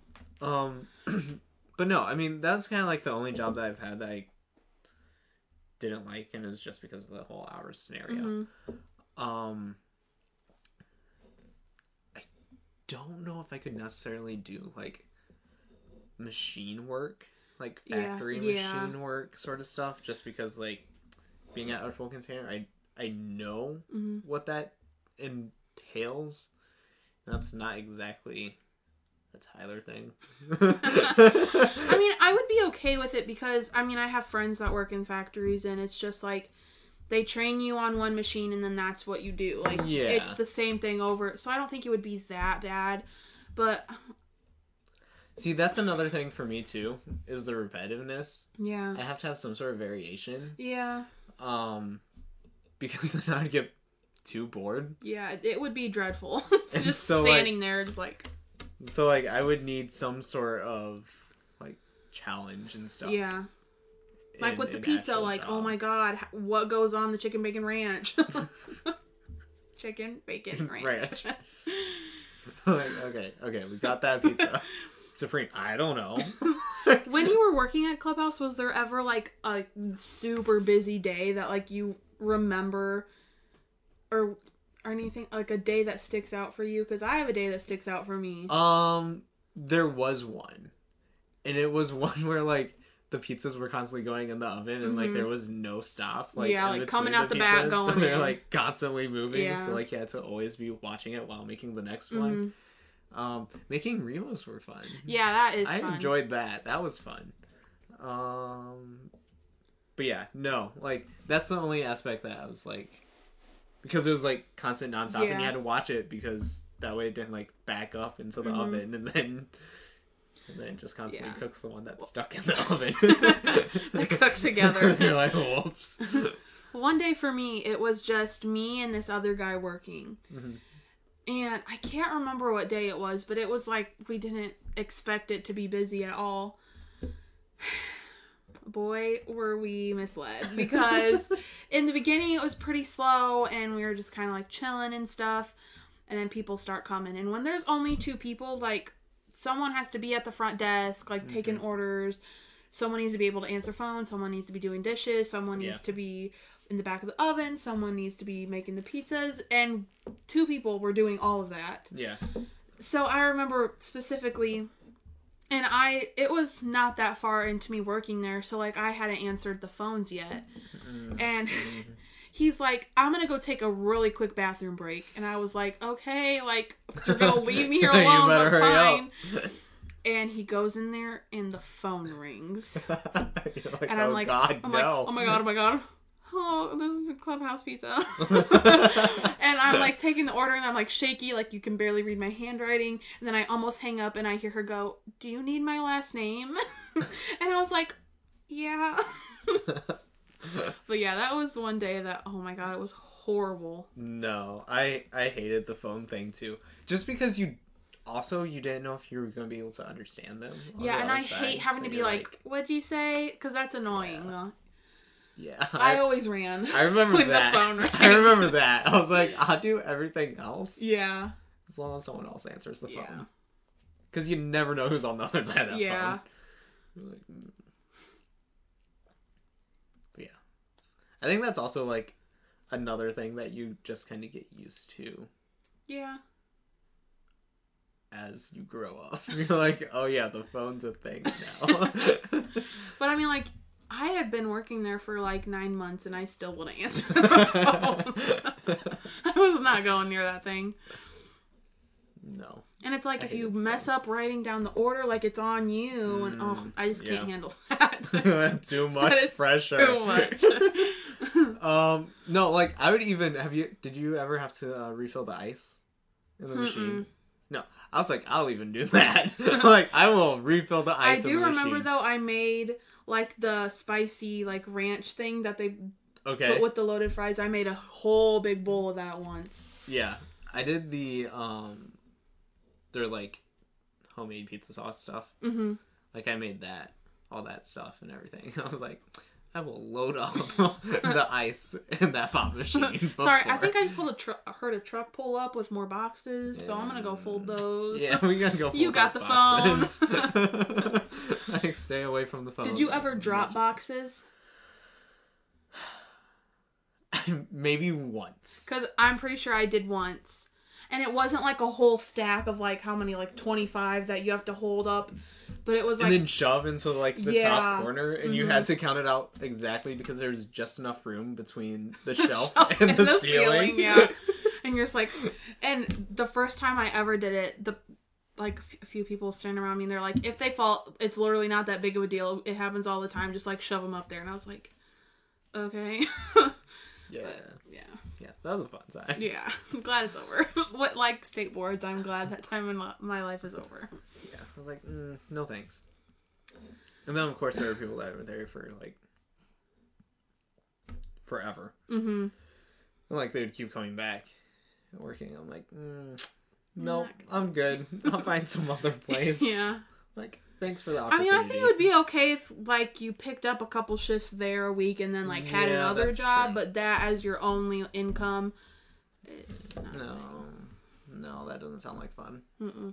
But no, I mean, that's kind of like the only job that I've had that I didn't like, and it was just because of the whole hours scenario. I don't know if I could necessarily do like machine work, like factory machine work sort of stuff, just because like being at Archibald Container, I know what that entails. That's not exactly a Tyler thing. I mean, I would be okay with it because, I mean, I have friends that work in factories, and it's just like they train you on one machine and then that's what you do. Like, it's the same thing over. So I don't think it would be that bad. But see, that's another thing for me too, is the repetitiveness. Yeah. I have to have some sort of variation. Yeah. Because then I'd get too bored. Yeah, it would be dreadful. It's just so, standing there just like... So, like, I would need some sort of, like, challenge and stuff. Yeah. Like with the pizza, like, oh my god, what goes on the chicken bacon ranch? Chicken bacon ranch. Like, okay, we got that pizza. Supreme, I don't know. When you were working at Clubhouse, was there ever, like, a super busy day that, like, you remember, or anything, like a day that sticks out for you? Because I have a day that sticks out for me. There was one, and it was one where like the pizzas were constantly going in the oven, and like there was no stop. Like, yeah, like coming out the back, going. So they're like constantly moving. Yeah. So like you had to always be watching it while making the next one. Making Remos were fun. Yeah, that is. I enjoyed that. That was fun. But yeah, no, like that's the only aspect that I was like. Because it was like constant nonstop, and you had to watch it because that way it didn't like back up into the oven, and then just constantly cooks the one that's stuck in the oven. They cook together. And you're like, whoops. One day for me, it was just me and this other guy working, and I can't remember what day it was, but it was like we didn't expect it to be busy at all. Boy, were we misled, because in the beginning it was pretty slow and we were just kind of like chilling and stuff, and then people start coming, and when there's only 2 people, like someone has to be at the front desk like taking orders, someone needs to be able to answer phones, someone needs to be doing dishes, someone needs to be in the back of the oven, someone needs to be making the pizzas, and 2 people were doing all of that. Yeah. So I remember specifically, and it was not that far into me working there, so, like, I hadn't answered the phones yet. And he's like, I'm gonna go take a really quick bathroom break. And I was like, okay, like, you're gonna leave me here alone, but fine. And he goes in there, and the phone rings. Like, and I'm like, God, I'm no. like, oh my god. oh, this is Clubhouse Pizza. And I'm like taking the order and I'm like shaky, like you can barely read my handwriting. And then I almost hang up and I hear her go, "Do you need my last name?" And I was like, yeah. But yeah, that was one day that, oh my god, it was horrible. No, I hated the phone thing too. Just because you didn't know if you were going to be able to understand them. Yeah, and I hate having to be like, "What'd you say?" Because that's annoying. Yeah. I always ran. I remember when that. The phone rang. I remember that. I was like, I'll do everything else. Yeah. As long as someone else answers the Yeah. phone. Because you never know who's on the other side of that yeah. phone. You're like, But yeah. I think that's also like another thing that you just kind of get used to. Yeah. As you grow up. You're like, oh yeah, the phone's a thing now. But I mean, like, I had been working there for like 9 months and I still wouldn't answer the phone. I was not going near that thing. No. And it's like, if you mess up writing down the order, like, it's on you. And I just can't handle that. Too much pressure. Too much. No, like, I would even, did you ever have to refill the ice in the machine? No. I was like, I'll even do that. Like, I will refill the ice in the machine. I do remember, though, I made, like, the spicy, like, ranch thing that they put with the loaded fries. I made a whole big bowl of that once. Yeah. I did their, like, homemade pizza sauce stuff. Mm-hmm. Like, I made that, all that stuff and everything. I was like, I will load up the ice in that pop machine. Sorry, I think I just heard a truck pull up with more boxes, so I'm gonna go fold those. Yeah, we gotta go fold You got the boxes. Phone. Like, stay away from the phone. Did you ever drop boxes? Maybe once. Because I'm pretty sure I did once. And it wasn't like a whole stack of like, how many, like 25 that you have to hold up. But it was like... And then shove into like the top corner. And you had to count it out exactly because there's just enough room between the shelf and the ceiling. Yeah. And you're just like... And the first time I ever did it, a few people standing around me and they're like, if they fall, it's literally not that big of a deal. It happens all the time. Just like shove them up there. And I was like, okay. Yeah. But, yeah. Yeah, that was a fun time. Yeah. I'm glad it's over. What, like state boards, I'm glad that time in my life is over. Yeah. I was like, no thanks. And then, of course, there were people that were there for, like, forever. Mm-hmm. And, like, they would keep coming back and working. I'm like, nope, I'm good. I'll find some other place. Yeah. Like, thanks for the opportunity. I mean, I think it would be okay if, like, you picked up a couple shifts there a week and then, like, had another job, true. But that as your only income, it's not No, that doesn't sound like fun. Mm-mm.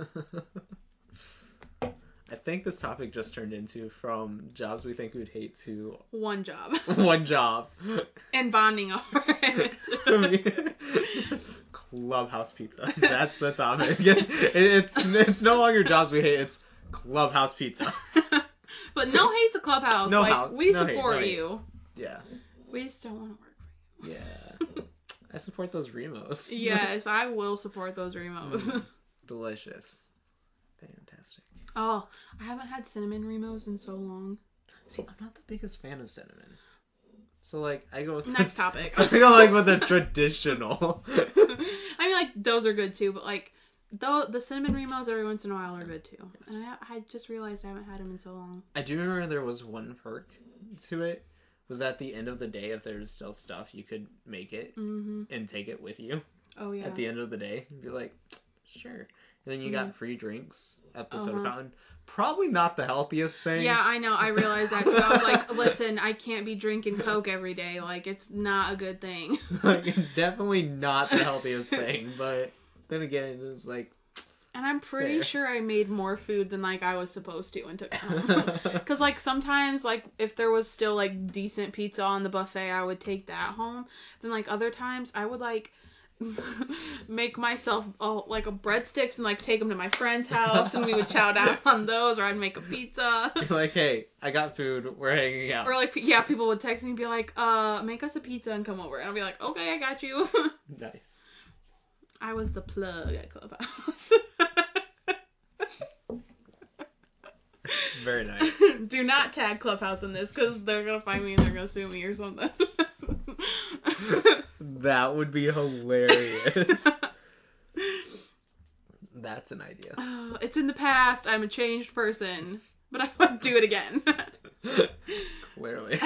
I think this topic just turned into from jobs we think we'd hate to... One job. One job. And bonding over it. Clubhouse Pizza. That's the topic. It's no longer jobs we hate, it's Clubhouse Pizza. But no hate to Clubhouse. We support you. Yeah. We just don't want to work for you. Yeah. I support those Remos. Yes, I will support those Remos. Delicious. Fantastic. Oh, I haven't had cinnamon Remos in so long. See, I'm not the biggest fan of cinnamon. So, like, I go with... Next topic. So I go, like, with the traditional. I mean, like, those are good, too. But, like, the cinnamon Remos every once in a while are good, too. And I just realized I haven't had them in so long. I do remember there was one perk to it. Was at the end of the day, if there's still stuff, you could make it and take it with you. Oh, yeah. At the end of the day. You'd be like, sure. And then you got free drinks at the soda fountain. Probably not the healthiest thing. Yeah, I know. I realized that too. I was like, listen, I can't be drinking Coke every day. Like, it's not a good thing. Like, definitely not the healthiest thing. But then again, it was like... And I'm pretty sure I made more food than, like, I was supposed to and took home. Because, like, sometimes, like, if there was still, like, decent pizza on the buffet, I would take that home. Then, like, other times, I would, like... make myself like a breadsticks and like take them to my friend's house and we would chow down on those, or I'd make a pizza. You're like, hey, I got food, we're hanging out. Or like, yeah, people would text me and be like, make us a pizza and come over, and I'll be like, okay, I got you. Nice. I was the plug at Clubhouse. Very nice. Do not tag Clubhouse in this because they're gonna find me and they're gonna sue me or something. That would be hilarious. That's an idea. It's in the past. I'm a changed person, but I would do it again. Clearly.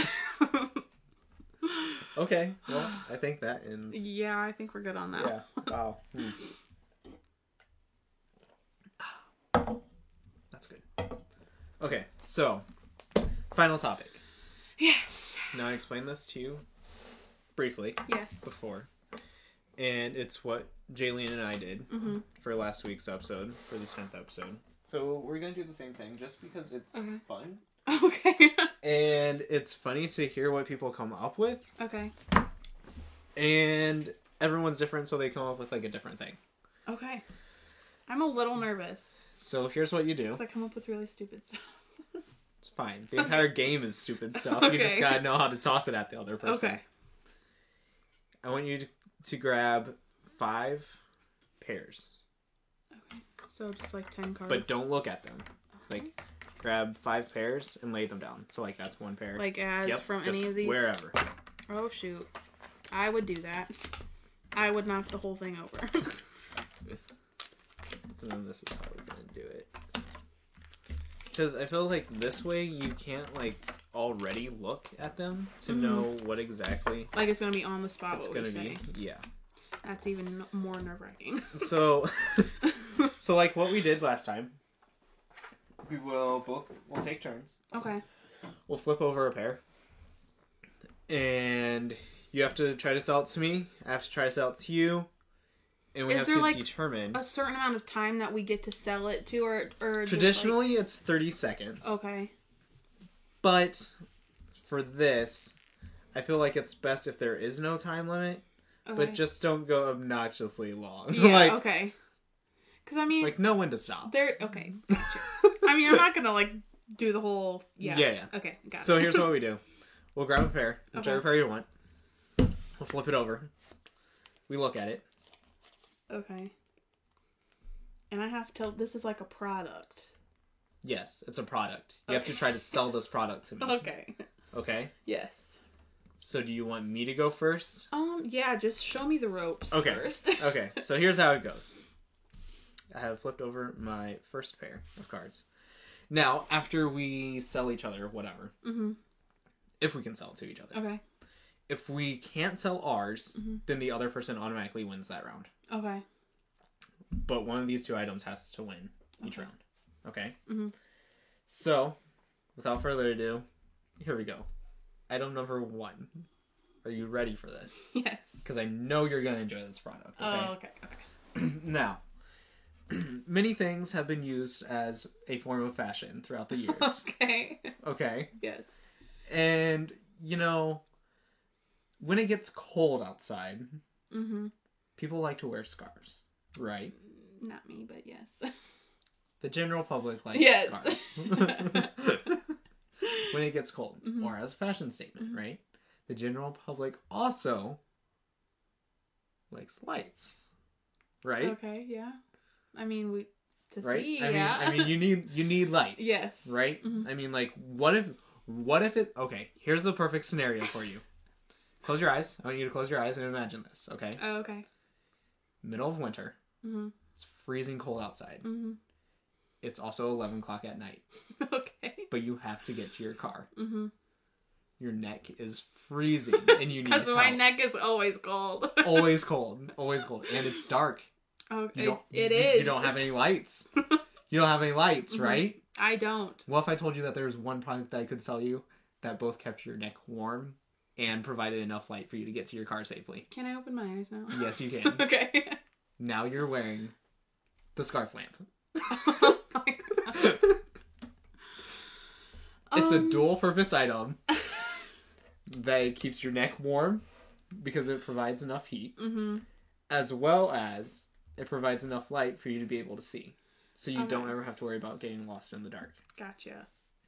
Okay, well, I think that ends. Yeah, I think we're good on that. Yeah. Wow. That's good. Okay, so final topic. Yes. Now I explained this to you briefly. Yes. Before, and it's what Jaylene and I did for last week's episode, for the 10th episode. So we're gonna do the same thing, just because it's fun. Okay. And it's funny to hear what people come up with. Okay. And everyone's different, so they come up with like a different thing. Okay. I'm a little nervous. So here's what you do. Because I come up with really stupid stuff. It's fine. The entire game is stupid stuff. You just gotta know how to toss it at the other person. Okay. I want you to grab 5 pairs. Okay. So just like 10 cards. But don't look at them. Like, grab 5 pairs and lay them down. So like that's 1 pair. Like as from just any of these? wherever. Oh shoot. I would do that. I would knock the whole thing over. And then this is how we're gonna do it. Because I feel like this way you can't like already look at them to know what exactly like it's gonna be on the spot. it's what gonna we say. be. Yeah. That's even more nerve-wracking. So, so like what we did last time, we'll take turns. Okay. We'll flip over a pair, and you have to try to sell it to me. I have to try to sell it to you, and we have to determine a certain amount of time that we get to sell it to, or traditionally it's 30 seconds. Okay. But for this, I feel like it's best if there is no time limit. Okay. But just don't go obnoxiously long. Yeah. Like, okay. Because I mean, like know when to stop. Okay. Gotcha. I mean, I'm not gonna like do the whole. Yeah. Yeah. Okay. Got it. So here's what we do. We'll grab a pair, whichever pair you want. We'll flip it over. We look at it. Okay. And I have to. This is like a product. Yes, it's a product. You have to try to sell this product to me. Okay. Okay? Yes. So do you want me to go first? Yeah, just show me the ropes first. Okay, so here's how it goes. I have flipped over my first pair of cards. Now, after we sell each other, whatever. If we can sell it to each other. Okay. If we can't sell ours, then the other person automatically wins that round. Okay. But one of these 2 items has to win each round. Okay? So, without further ado, here we go. Item number 1. Are you ready for this? Yes. Because I know you're going to enjoy this product. Okay? Oh, okay. Now, many things have been used as a form of fashion throughout the years. Okay. Okay? Yes. And, you know, when it gets cold outside, people like to wear scarves, right? Not me, but yes. The general public likes scarves. When it gets cold, or as a fashion statement, right? The general public also likes lights, right? Okay, yeah. I mean, right? see, I mean, you need light. Yes. Right? I mean, like, what if it? Okay, here's the perfect scenario for you. Close your eyes. I want you to close your eyes and imagine this. Okay. Oh, okay. Middle of winter. It's freezing cold outside. It's also 11 o'clock at night. Okay. But you have to get to your car. Your neck is freezing and you need help. Because my neck is always cold. Always cold. Always cold. And it's dark. Okay. It is. You don't have any lights. You don't have any lights, right? I don't. Well, if I told you that there's one product that I could sell you that both kept your neck warm and provided enough light for you to get to your car safely. Can I open my eyes now? Yes, you can. Okay. Now you're wearing the scarf lamp. Oh my god. It's a dual purpose item that keeps your neck warm because it provides enough heat, as well as it provides enough light for you to be able to see. So you don't ever have to worry about getting lost in the dark. Gotcha.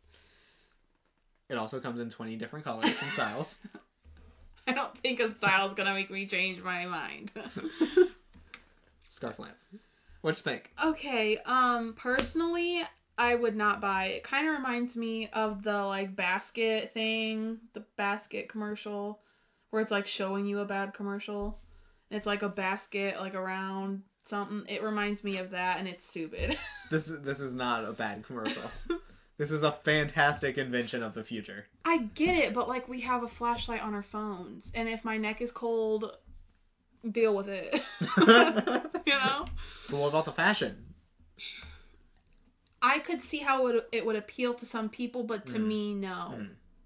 It also comes in 20 different colors and styles. I don't think a style is going to make me change my mind. Scarf lamp. What'd you think? Okay, personally, I would not buy it. It kind of reminds me of the, like, basket thing, the basket commercial, where it's like showing you a bad commercial. It's like a basket like around something. It reminds me of that, and it's stupid. This is not a bad commercial. This is a fantastic invention of the future. I get it, but like we have a flashlight on our phones, and if my neck is cold, deal with it. You know? But what about the fashion? I could see how it would appeal to some people, but to me, no.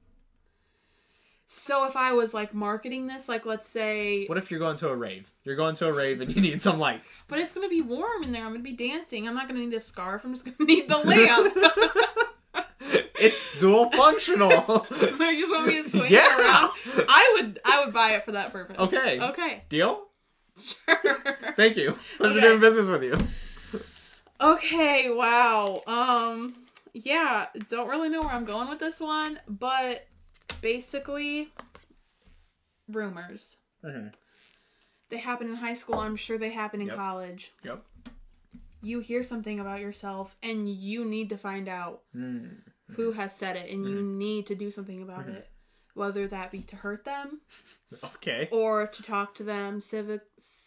So if I was like marketing this, like let's say... What if you're going to a rave? You're going to a rave and you need some lights. But it's going to be warm in there. I'm going to be dancing. I'm not going to need a scarf. I'm just going to need the lamp. It's dual functional. So you just want me to swing Yeah. it around? I would buy it for that purpose. Okay. Okay. Deal? Sure. Thank you. Pleasure Okay. doing business with you. Okay, wow. Yeah, don't really know where I'm going with this one, but basically, rumors. Mm-hmm. They happen in high school. I'm sure they happen in college. Yep. You hear something about yourself, and you need to find out who has said it, and you need to do something about it. Whether that be to hurt them, or to talk to them civically.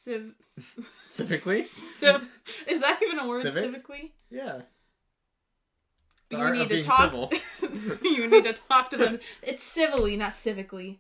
Is that even a word? Civic? Civically? Yeah. You need to talk. You need to talk to them. It's civilly, not civically.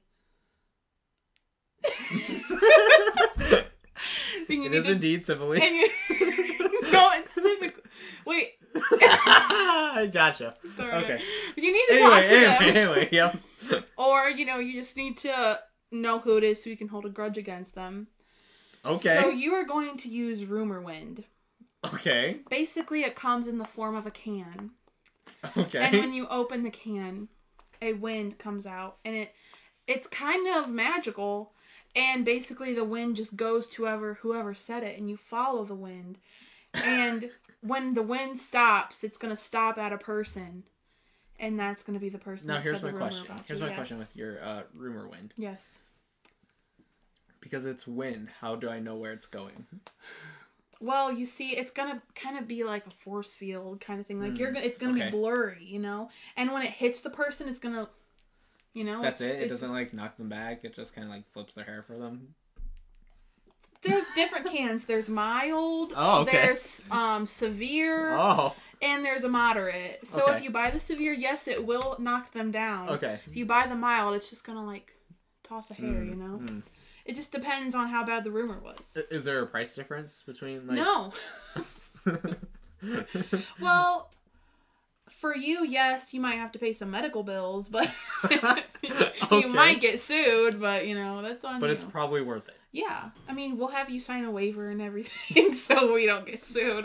It is indeed civilly. No, it's civically. Wait. I gotcha. Sorry. Okay. You need to talk to them. Anyway, yep. Or, you just need to know who it is so you can hold a grudge against them. Okay. So you are going to use rumor wind. Okay. Basically, it comes in the form of a can. Okay. And when you open the can, a wind comes out. And it's kind of magical. And basically, the wind just goes to whoever said it. And you follow the wind. And when the wind stops, it's going to stop at a person. And that's going to be the person that said the rumor about you. Here's my question with your rumor wind. Yes. Because it's wind, how do I know where it's going? Well, you see, it's going to kind of be like a force field kind of thing. Like, it's going to be blurry, And when it hits the person, it's going to, That's it? It doesn't, like, knock them back? It just kind of, like, flips their hair for them? There's different cans. There's mild. Oh, okay. There's severe. Oh. And there's a moderate. So if you buy the severe, yes, it will knock them down. Okay. If you buy the mild, it's just going to, like, toss a hair, It just depends on how bad the rumor was. Is there a price difference between, like... No. Well, for you, yes, you might have to pay some medical bills, but you might get sued, but, that's on you. But it's probably worth it. Yeah. I mean, we'll have you sign a waiver and everything so we don't get sued.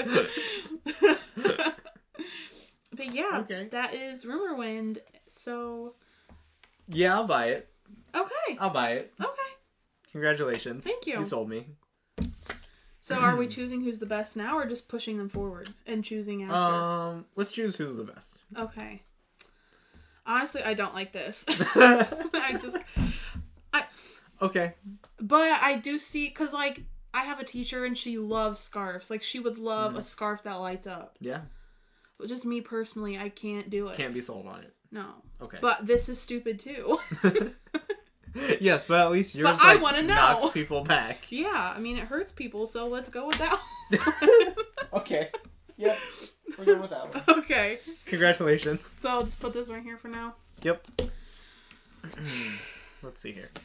But yeah, that is rumor wind, so... Yeah, I'll buy it. Okay. I'll buy it. Okay. Congratulations. Thank you. You sold me. So are we choosing who's the best now, or just pushing them forward and choosing after? Let's choose who's the best. Okay. Honestly, I don't like this. Okay. But I do see, because, like, I have a teacher and she loves scarves. Like, she would love a scarf that lights up. Yeah. But just me personally, I can't do it. Can't be sold on it. No. Okay. But this is stupid, too. Yes, but at least yours, I wanna know. knocks people back. Yeah, I mean, it hurts people, so let's go with that one. Okay. Yep. We're good with that one. Okay. Congratulations. So I'll just put this right here for now. Yep. Let's see here.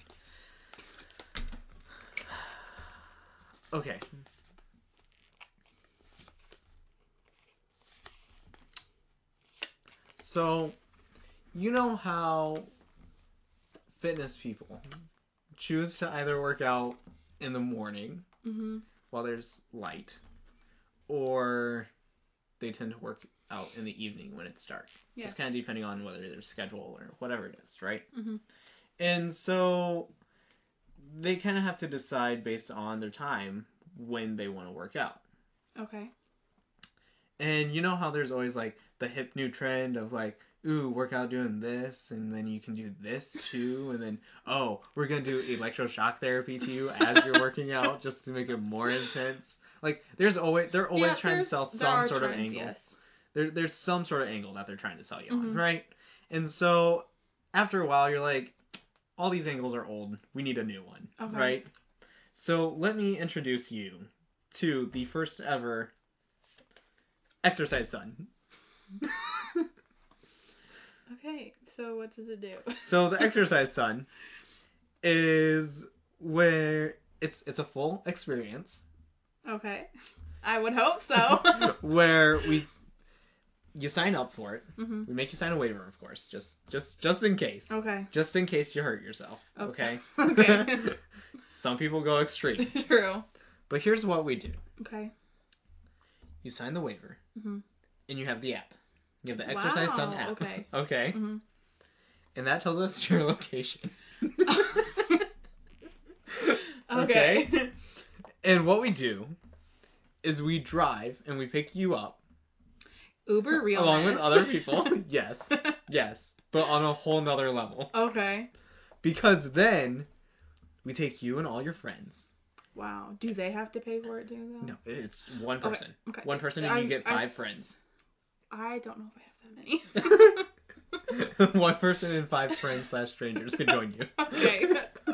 Okay. So, you know how fitness people choose to either work out in the morning while there's light, or they tend to work out in the evening when it's dark. Yes. It's kind of depending on whether their schedule or whatever it is, right? Mm-hmm. And so they kind of have to decide based on their time when they want to work out. Okay. And you know how there's always like the hip new trend of like, ooh, work out doing this, and then you can do this too, and then, oh, we're going to do electroshock therapy to you as you're working out just to make it more intense. Like, they're always trying to sell some sort of angle. Yes. There's some sort of angle that they're trying to sell you on, right? And so, after a while, you're like, all these angles are old. We need a new one, Okay. right? So let me introduce you to the first ever exercise sun. Okay, so what does it do? So the exercise sun is where it's a full experience Okay. I would hope so. where you sign up for it. Mm-hmm. We make you sign a waiver, of course, just in case. Okay. Just in case you hurt yourself. Okay. Okay. Some people go extreme. True. But here's what we do. Okay. You sign the waiver, Mm-hmm. and you have the app. You have the Exercise Sun Wow, app. okay. Okay. Mm-hmm. And that tells us your location. Okay. And what we do is we drive and we pick you up Uber realness. along with other people. Yes. Yes. But on a whole nother level. Okay. Because then we take you and all your friends. Wow. Do they have to pay for it too, though? No, it's one person. Okay. One person and you get 5 friends. I don't know if I have that many. 1 person and 5 friends / strangers can join you. Okay.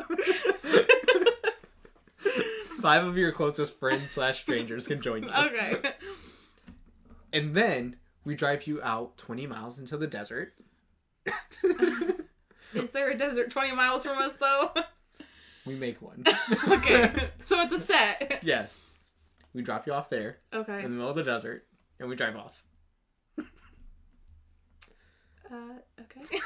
5 of your closest friends / strangers can join you. Okay. And then we drive you out 20 miles into the desert. Is there a desert 20 miles from us, though? We make one. Okay. So it's a set. Yes. We drop you off there Okay. in the middle of the desert, and we drive off. Okay.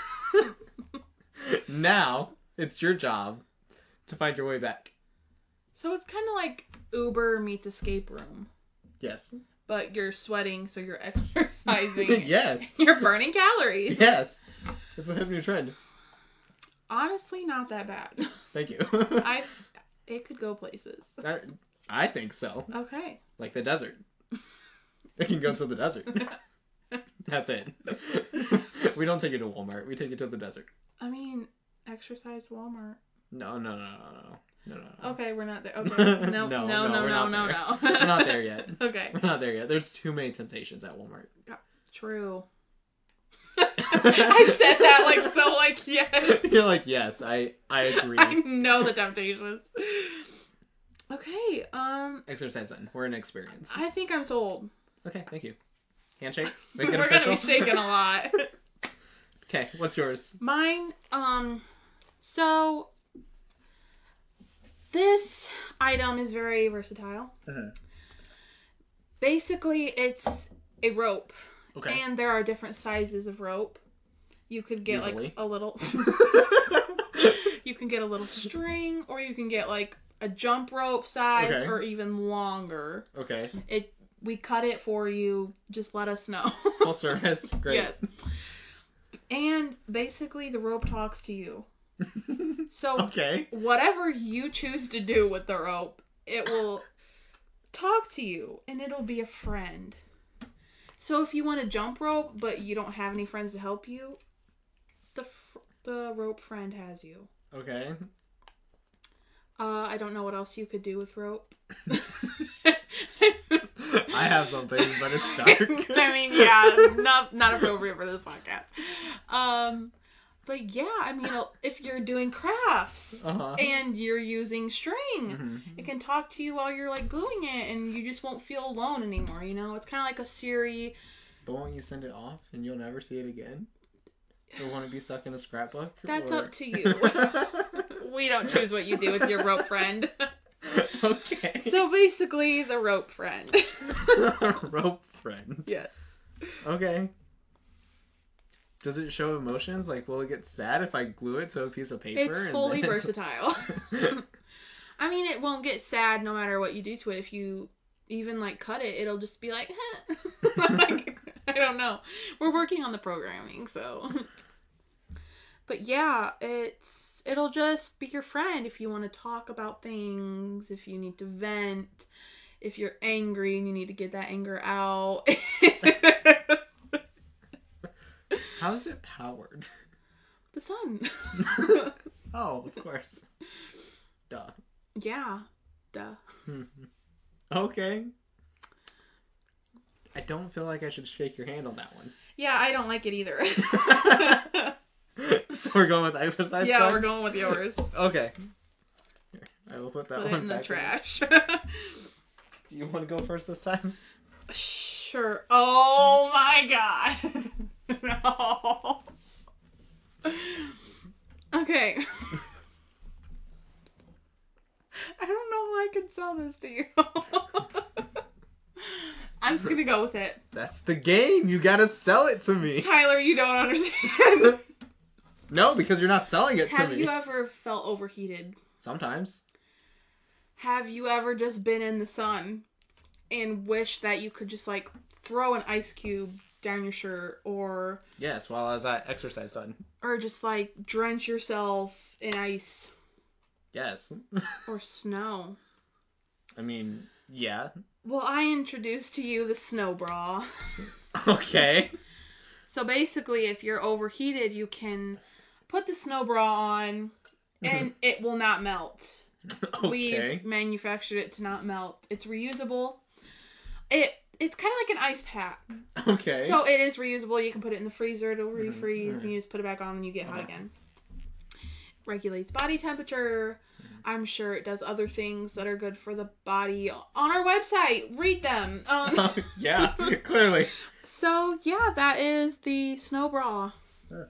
Now, it's your job to find your way back. So it's kind of like Uber meets escape room. Yes. But you're sweating, so you're exercising. Yes. You're burning calories. Yes. It's the hip new trend. Honestly, not that bad. Thank you. It could go places. I think so. Okay. Like the desert. It can go to the desert. That's it. We don't take you to Walmart. We take you to the desert. I mean, exercise Walmart. No. Okay, we're not there. Okay. No. No, No. We're not there yet. Okay. We're not there yet. There's too many temptations at Walmart. True. I said that yes. You're like, yes, I agree. I know the temptations. Okay, Exercise then. We're an experience. I think I'm sold. Okay, thank you. Handshake? Make it We're official? gonna be shaking a lot. Okay, what's yours? Mine, so this item is very versatile. Uh-huh. Basically, it's a rope. Okay. And there are different sizes of rope. You could get Usually. like a little you can get a little string, or you can get like a jump rope size, Okay. or even longer. Okay. We cut it for you. Just let us know. Full service. Great. Yes. And basically the rope talks to you. So Okay. whatever you choose to do with the rope, it will talk to you and it'll be a friend. So if you want to jump rope but you don't have any friends to help you, the rope friend has you. Okay. I don't know what else you could do with rope. I have something, but it's dark. I mean, yeah, not appropriate for this podcast. But yeah, I mean, if you're doing crafts Uh-huh. and you're using string, Mhm. it can talk to you while you're like gluing it, and you just won't feel alone anymore. You know, it's kind of like a Siri. But won't you send it off and you'll never see it again? Or won't it be stuck in a scrapbook? That's or... up to you. We don't choose what you do with your rope friend. Okay. So basically, the rope friend. Rope friend. Yes. Okay. Does it show emotions? Like, will it get sad if I glue it to a piece of paper? It's fully then versatile. I mean, it won't get sad no matter what you do to it. If you even like cut it, it'll just be like, like, I don't know. We're working on the programming, so. But yeah, it'll just be your friend if you want to talk about things, if you need to vent, if you're angry and you need to get that anger out. How is it powered? The sun. Oh, of course. Duh. Yeah. Duh. Okay. I don't feel like I should shake your hand on that one. Yeah, I don't like it either. So we're going with exercise Yeah, sun? we're going with yours. Okay. Here, I will put that Put one it in the back trash. Do you want to go first this time? Sure. Oh my god. No. Okay. I don't know how I can sell this to you. I'm just gonna go with it. That's the game. You gotta sell it to me. Tyler, you don't understand. No, because you're not selling it to Have me. you ever felt overheated? Sometimes. Have you ever just been in the sun and wish that you could just like throw an ice cube down your shirt or Yes, while I was at exercise sun. or just like drench yourself in ice Yes. or snow? I mean, yeah. Well, I introduced to you the snow bra. Okay. So basically, if you're overheated, you can put the snow bra on and it will not melt. Okay. We've manufactured it to not melt. It's reusable. It's kind of like an ice pack. Okay. So it is reusable. You can put it in the freezer. It'll refreeze. And you just put it back on and you get hot again. Regulates body temperature. I'm sure it does other things that are good for the body. On our website. Read them. Yeah, clearly. So, yeah, that is the snow bra. Sure.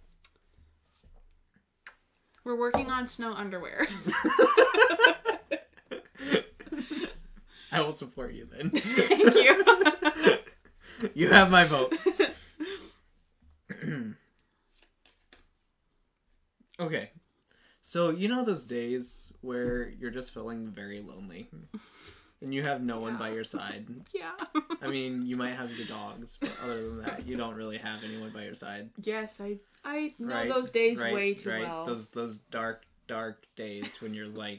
We're working on snow underwear. I will support you then. Thank you. You have my vote. Okay. So, you know those days where you're just feeling very lonely and you have no one by your side? Yeah. I mean, you might have your dogs, but other than that, you don't really have anyone by your side. Yes, I know Right, those days right, way too right. well. Those dark days when you're like,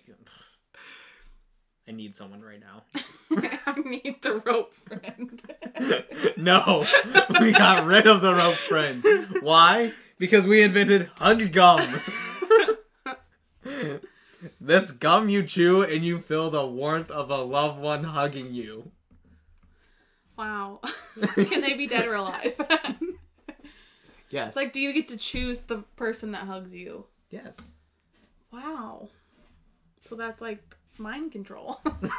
I need someone right now. I need the rope friend. No, we got rid of the rope friend. Why? Because we invented Hug Gum. This gum you chew and you feel the warmth of a loved one hugging you. Wow. Can they be dead or alive? Yes. Like, do you get to choose the person that hugs you? Yes. Wow. So that's like mind control.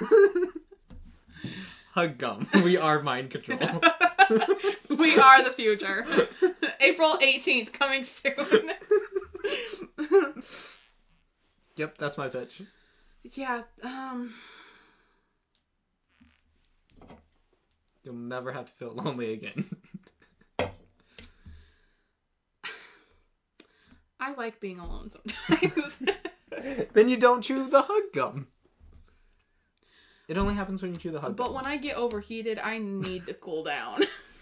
Hug Gum. We are mind control. We are the future. April 18th, coming soon. Yep, that's my pitch. Yeah, You'll never have to feel lonely again. I like being alone sometimes. Then you don't chew the Hug Gum. It only happens when you chew the Hug Gum. But when I get overheated, I need to cool down.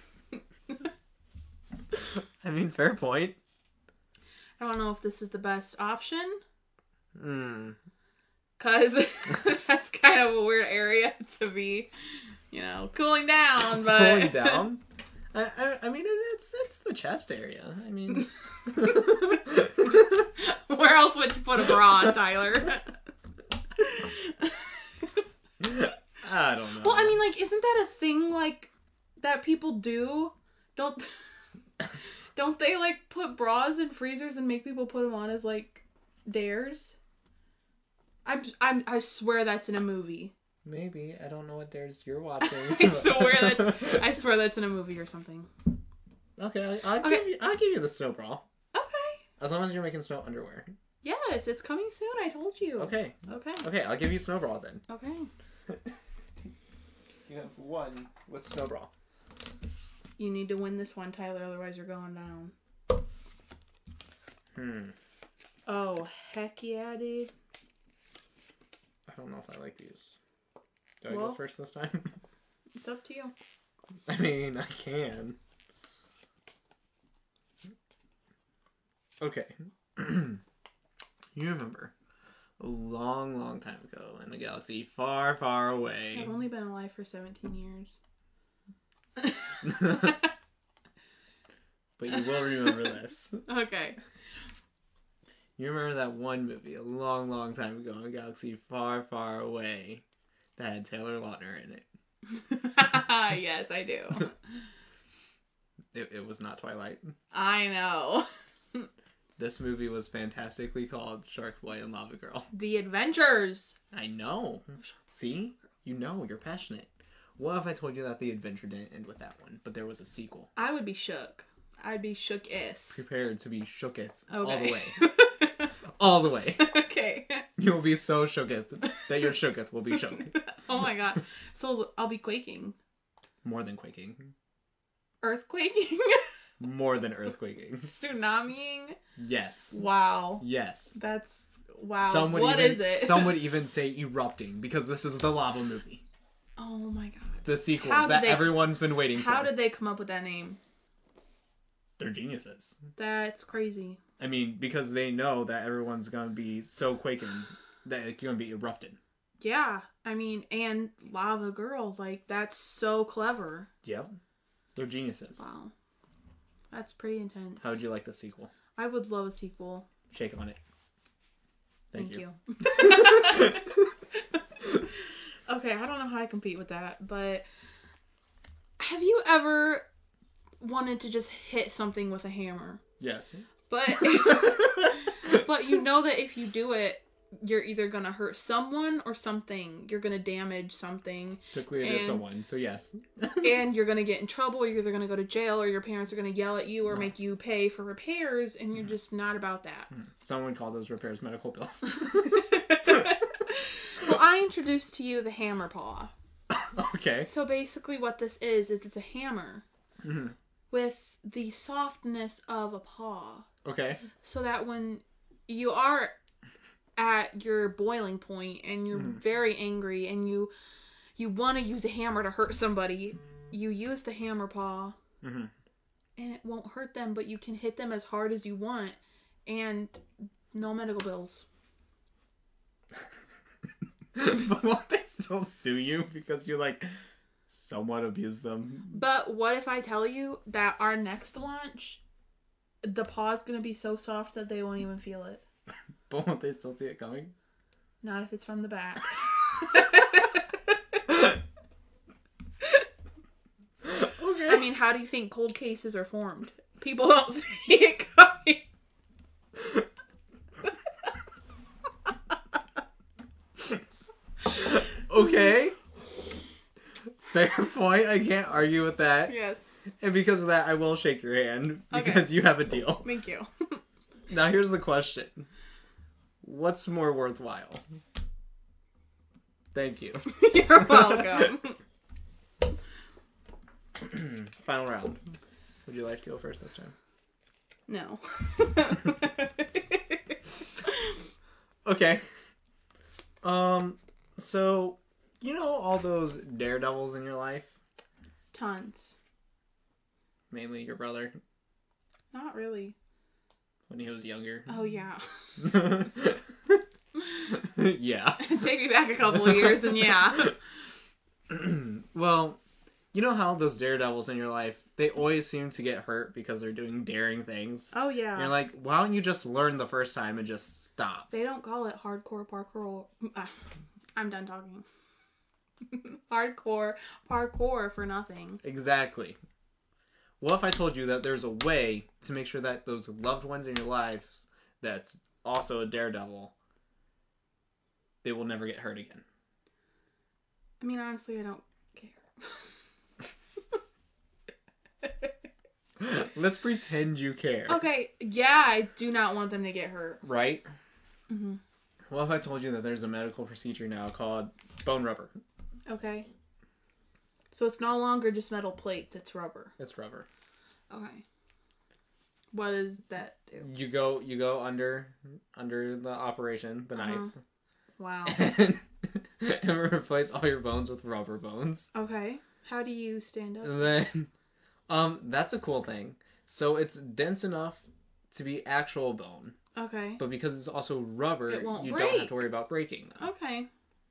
I mean, fair point. I don't know if this is the best option. Because that's kind of a weird area to be, cooling down. But cooling down? I mean, it's the chest area. I mean... Where else would you put a bra on, Tyler? I don't know. Well, I mean, like, isn't that a thing, like, that people do? Don't they, like, put bras in freezers and make people put them on as, like, dares? I swear that's in a movie. Maybe. I don't know what dares you're watching. I swear that's in a movie or something. Okay, I'll give you the snow bra. Okay. As long as you're making snow underwear. Yes, it's coming soon. I told you. Okay. Okay. Okay, I'll give you snow bra then. Okay. You have one with snow bra. You need to win this one, Tyler, otherwise you're going down. Oh, heck yeah, dude. I don't know if I like these. Do I Well, go first this time? It's up to you. I mean, I can. Okay. You remember a long, long time ago in a galaxy far, far away. I've only been alive for 17 years. But you will remember this. Okay. You remember that one movie a long, long time ago in a galaxy far, far away that had Taylor Lautner in it? Yes, I do. It was not Twilight. I know. This movie was fantastically called Shark Boy and Lava Girl. The Adventures. I know. See? You know, you're passionate. What if I told you that the adventure didn't end with that one, but there was a sequel? I would be shook. I'd be shook if. Prepared to be shooketh Okay. all the way. All the way. Okay. You'll be so shooketh that your shooketh will be shook. Oh my god. So I'll be quaking. More than quaking. Earthquaking? More than earthquaking. Tsunamiing? Yes. Wow. Yes. That's... Wow. Some would What even, is it? Some would even say erupting, because this is the lava movie. Oh my god. The sequel How did that they- everyone's been waiting for. How did they come up with that name? They're geniuses. That's crazy. I mean, because they know that everyone's going to be so quaking that it's going to be erupted. Yeah. I mean, and Lava Girl, like, that's so clever. Yep. They're geniuses. Wow. That's pretty intense. How would you like the sequel? I would love a sequel. Shake on it. Thank you. Okay, I don't know how I compete with that, but have you ever wanted to just hit something with a hammer? Yes. But but you know that if you do it, you're either gonna hurt someone or something. You're gonna damage something. Typically it is someone, so yes. And you're gonna get in trouble. You're either gonna go to jail, or your parents are gonna yell at you or make you pay for repairs, and you're just not about that. Someone would call those repairs medical bills. Well, I introduced to you the hammer paw. Okay. So basically what this is it's a hammer with the softness of a paw. Okay. So that when you are at your boiling point and you're very angry and you want to use a hammer to hurt somebody, you use the hammer paw and it won't hurt them, but you can hit them as hard as you want and no medical bills. But won't they still sue you because you like somewhat abuse them? But what if I tell you that our next launch, the paw's gonna be so soft that they won't even feel it? But won't they still see it coming? Not if it's from the back. Okay. I mean, how do you think cold cases are formed? People don't see it coming. Okay. Fair point. I can't argue with that. Yes. And because of that, I will shake your hand because you have a deal. Thank you. Now here's the question. What's more worthwhile? Thank you. You're welcome. Final round. Would you like to go first this time? No. Okay. So, you know all those daredevils in your life? Tons. Mainly your brother, Not really. when he was younger. Oh, yeah. Yeah. Take me back a couple of years and yeah. Well, you know how those daredevils in your life, they always seem to get hurt because they're doing daring things? Oh, yeah. You're like, why don't you just learn the first time and just stop? They don't call it hardcore parkour. I'm done talking. Hardcore parkour for nothing. Exactly. What if I told you that there's a way to make sure that those loved ones in your life that's also a daredevil, they will never get hurt again? I mean, honestly, I don't care. Let's pretend you care. Okay, yeah, I do not want them to get hurt. Right? Mm-hmm. What if I told you that there's a medical procedure now called bone rubber? Okay. So it's no longer just metal plates, it's rubber. It's rubber. Okay. What does that do? You go under the operation, the knife. Wow. And replace all your bones with rubber bones. Okay. How do you stand up? And then that's a cool thing. So it's dense enough to be actual bone. Okay. But because it's also rubber, It won't you break. don't have to worry about breaking them. Okay.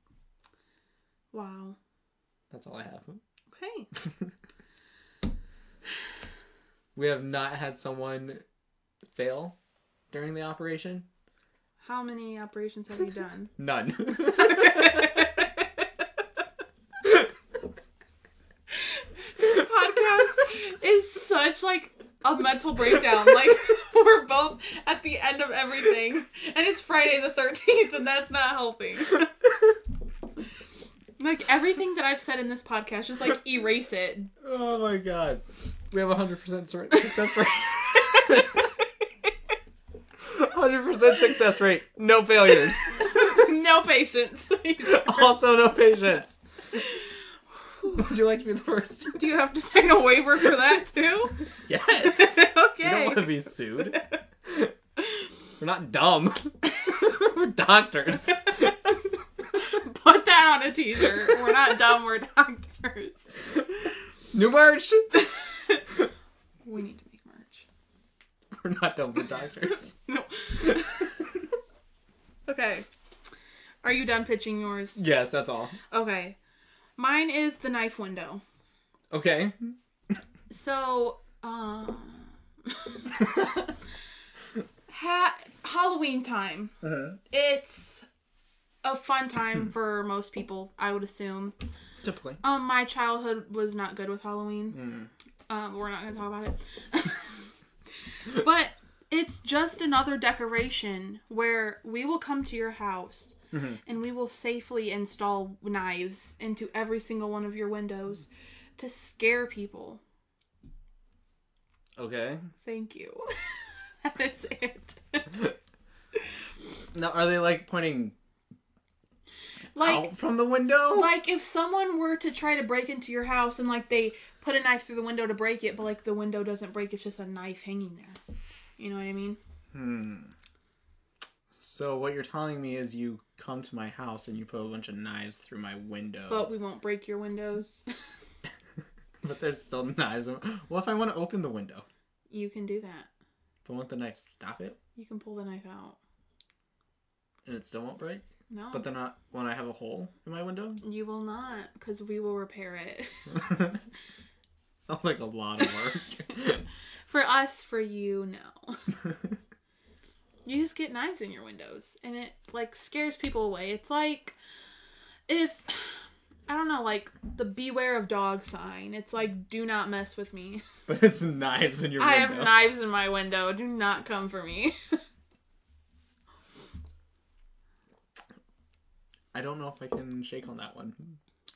Wow. That's all I have. Okay. We have not had someone fail during the operation. How many operations have you done? None. This podcast is such like a mental breakdown. Like, we're both at the end of everything. And it's Friday the 13th, and that's not helping. Like, everything that I've said in this podcast, just, like, erase it. Oh my god. We have 100% success rate. 100% success rate. No failures. No patience. Also no patience. Would you like to be the first? Do you have to sign a waiver for that, too? Yes. Okay. We don't want to be sued. We're not dumb. We're doctors. Put that on a t-shirt. We're not dumb, we're doctors. New merch. We need to make merch. We're not dumb, we're doctors. No. Okay. Are you done pitching yours? Yes, that's all. Okay. Mine is the knife window. Okay. So, Halloween time. Uh-huh. It's a fun time for most people, I would assume. Typically. My childhood was not good with Halloween. We're not going to talk about it. But it's just another decoration where we will come to your house and we will safely install knives into every single one of your windows to scare people. Okay. Thank you. That is it. Now, are they like pointing Like, out from the window? like if someone were to try to break into your house and like they put a knife through the window to break it, but like the window doesn't break, it's just a knife hanging there. You know what I mean? So what you're telling me is you come to my house and you put a bunch of knives through my window. But we won't break your windows. But there's still knives. What if I want to open the window? You can do that. But won't the knife stop it? You can pull the knife out. And it still won't break? No. But then not when I have a hole in my window? You will not, because we will repair it. Sounds like a lot of work. For us, for you, no. You just get knives in your windows, and it, like, scares people away. It's like, if, I don't know, like, the beware of dog sign. It's like, do not mess with me. But it's knives in your window. I have knives in my window. Do not come for me. I don't know if I can shake on that one.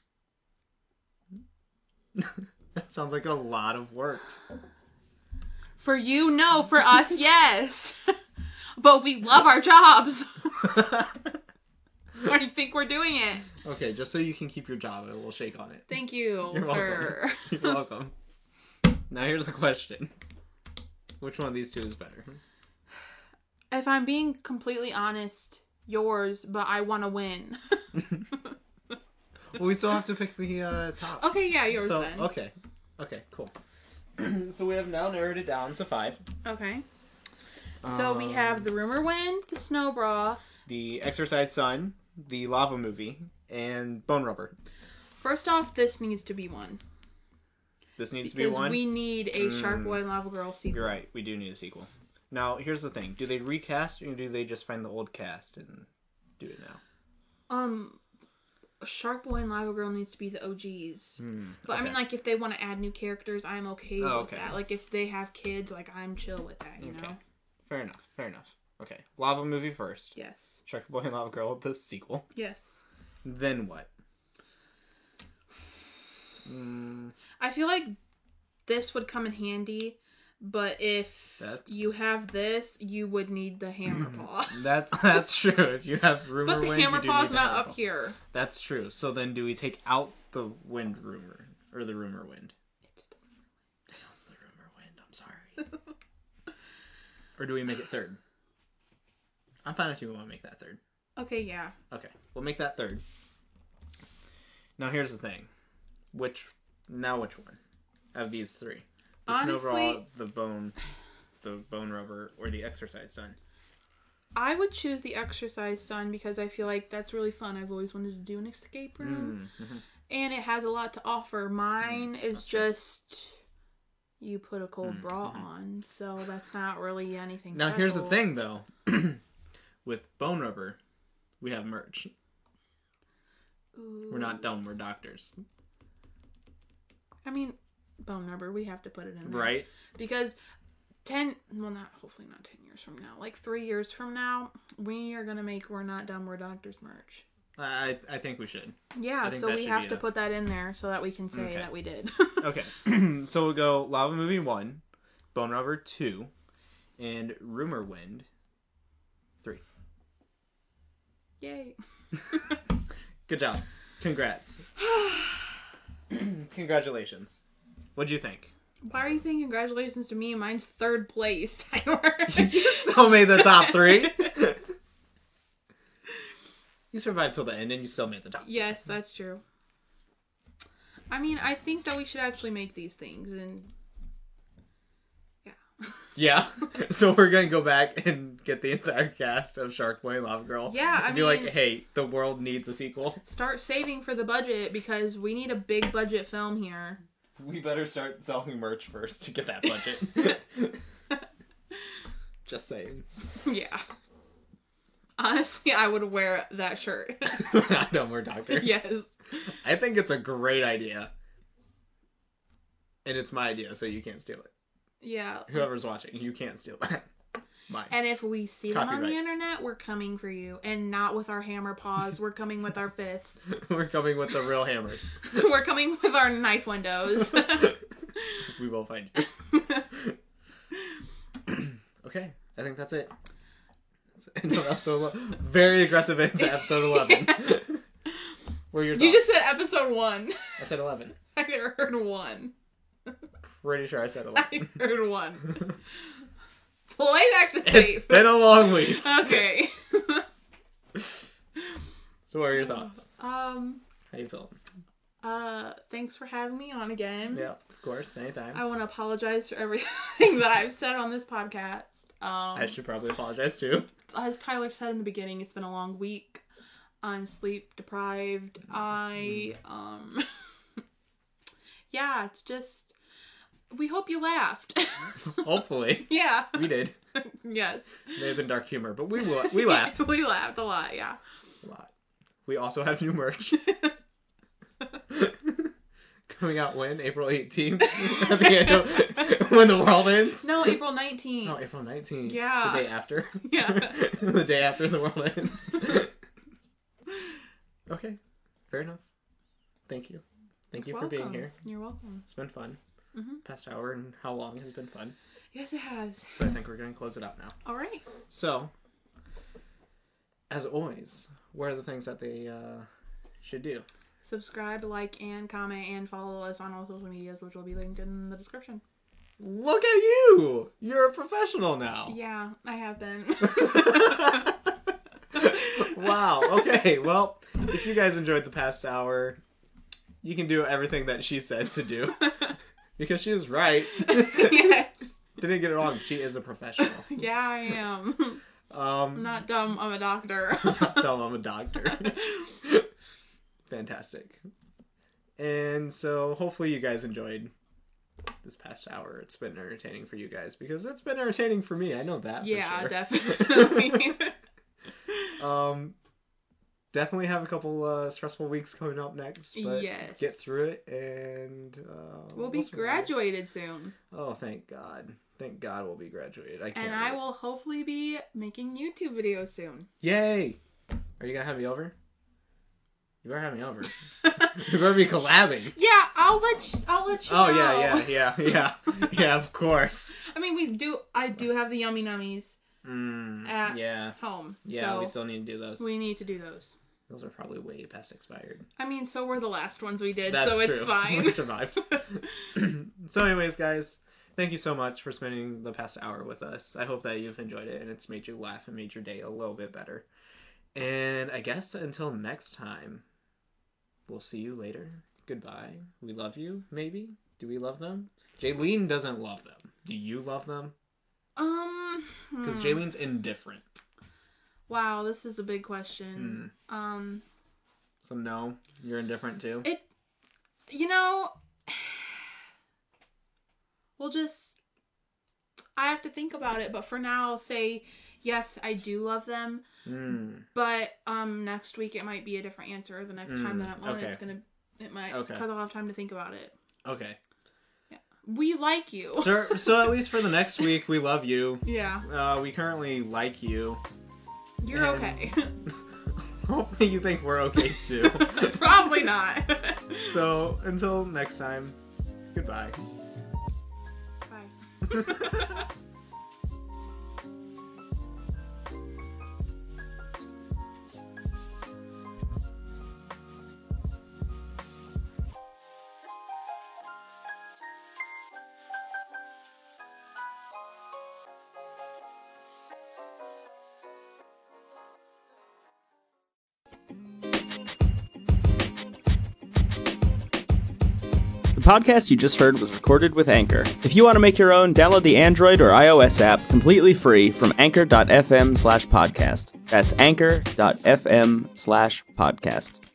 That sounds like a lot of work. For you, no. For us, yes. But we love our jobs. Why do you think we're doing it? Okay, just so you can keep your job, I will shake on it. Thank you, You're sir. welcome. You're welcome. Now here's the question. Which one of these two is better? If I'm being completely honest, yours, but I want to win. Well, we still have to pick the top. Okay, yeah, yours so, then. Okay. Okay, cool. So we have now narrowed it down to 5. Okay. So we have the Rumor Wind, the Snow Bra, The Exorcised Sun, the Lava Movie, and Bone Rubber. First off, this needs to be one. This needs to be Because one? we need a Shark Boy and Lava Girl sequel. You're right. We do need a sequel. Now, here's the thing. Do they recast or do they just find the old cast and do it now? Shark Boy and Lava Girl needs to be the OGs. But okay. I mean, like, if they want to add new characters, I'm okay with okay. that. Like, if they have kids, like, I'm chill with that, you know? Fair enough. Fair enough. Okay. Lava Movie first. Yes. Shark Boy and Lava Girl, the sequel. Yes. Then what? I feel like this would come in handy, but if you have this, you would need the Hammer Paw. That's true. If you have Rumor But the Wind, Hammer you do Paw's need the not Hammer up Paw. here. That's true. So then do we take out the Wind Rumor? Or the Rumor Wind? It's the Rumor Wind. I'm sorry. Or do we make it third? I'm fine if you want to make that third. Okay, yeah. Okay, we'll make that third. Now here's the thing. Which one of these 3? The Honestly, Snow Bra, the Bone Rubber, or the Exorcised Sun? I would choose the Exorcised Sun because I feel like that's really fun. I've always wanted to do an escape room. And it has a lot to offer. Mine is just... You put a cold bra on, so that's not really anything Now special. here's the thing, though. With Bone Rubber, we have merch. Ooh. We're not dumb, we're doctors. I mean, Bone Rubber, we have to put it in there. Right? Because hopefully not 10 years from now, like 3 years from now, we are going to make We're Not Dumb, We're Doctors merch. I think we should. Yeah, so we have to put that in there so that we can say that we did. Okay. So we'll go Lava Movie 1, Bone Rubber 2, and Rumor Wind 3. Yay. Good job. Congrats. Congratulations. What'd you think? Why are you saying congratulations to me? Mine's 3rd place, Tyler. You still made the top 3. You survived till the end and you still made the top 3. Yes, that's true. I mean, I think that we should actually make these things and... Yeah. So we're going to go back and get the entire cast of Shark Boy and Lava Girl. Yeah, I mean... be like, hey, the world needs a sequel. Start saving for the budget because we need a big budget film here. We better start selling merch first to get that budget. Just saying. Yeah. Honestly, I would wear that shirt. Not Dumb or Doctor. Yes. I think it's a great idea. And it's my idea, so you can't steal it. Yeah. Whoever's watching, you can't steal that. Mine. And if we see them on the internet, we're coming for you. And not with our hammer paws. We're coming with our fists. We're coming with the real hammers. We're coming with our knife windows. We will find you. Okay, I think that's it. Into episode very aggressive into episode 11. Yes. What are your thoughts? You just said episode 1. I said 11. I heard 1. Pretty sure I said 11. I heard 1. Play back the tape. It's been a long week. Okay. So what are your thoughts? How you feeling? Thanks for having me on again. Yeah, of course, anytime. I want to apologize for everything that I've said on this podcast. I should probably apologize too. As Tyler said in the beginning, it's been a long week. I'm sleep deprived. Yeah, it's just... We hope you laughed. Hopefully. Yeah. We did. Yes. May have been dark humor, but we laughed. We laughed a lot, yeah. A lot. We also have new merch. Coming out when? April 18th? At the end of, when the world ends? No, April 19th. No, April 19th. Yeah. The day after. Yeah. The day after the world ends. Okay. Fair enough. Thank you. Thank you for being here. You're welcome. It's been fun. Mm-hmm. Past hour and how long has been fun. Yes, it has. So I think we're going to close it out now. All right. So, as always, what are the things that they should do? Subscribe, like, and comment, and follow us on all social medias, which will be linked in the description. Look at you! You're a professional now. Yeah, I have been. Wow. Okay, well, if you guys enjoyed the past hour, you can do everything that she said to do. Because she was right. Yes. Didn't get it wrong. She is a professional. Yeah, I am. I'm not dumb. I'm a doctor. Not dumb. I'm a doctor. Fantastic. And so hopefully you guys enjoyed this past hour. It's been entertaining for you guys because it's been entertaining for me. I know that. Yeah, for sure. definitely. Definitely have a couple stressful weeks coming up next, but yes. Get through it and we'll be graduated soon. Oh, thank God. Thank God we'll be graduated. I can't And I will hopefully be making YouTube videos soon. Yay! Are you gonna have me over? You better have me over. You better be collabing. Yeah, I'll let you Oh, know. Yeah, of course. I mean, I do have the Yummy Nummies at home. Yeah, so we still need to do those. We need to do those. Those are probably way past expired. I mean, so were the last ones we did, That's so true. it's fine. We survived. So anyways, guys, thank you so much for spending the past hour with us. I hope that you've enjoyed it and it's made you laugh and made your day a little bit better. And I guess until next time, we'll see you later. Goodbye. We love you, maybe? Do we love them? Jaylene doesn't love them. Do you love them? Because Jaylene's indifferent. Wow, this is a big question. So no, you're indifferent too? I have to think about it, but for now I'll say yes, I do love them. But next week it might be a different answer. The next time that I'm on it might because I'll have time to think about it. Okay. Yeah. We like you. So at least for the next week, we love you. Yeah. We currently like you. You're okay. Hopefully you think we're okay too. Probably not. So until next time, goodbye. Bye. The podcast you just heard was recorded with Anchor. If you want to make your own, download the Android or iOS app completely free from anchor.fm/podcast. That's anchor.fm/podcast.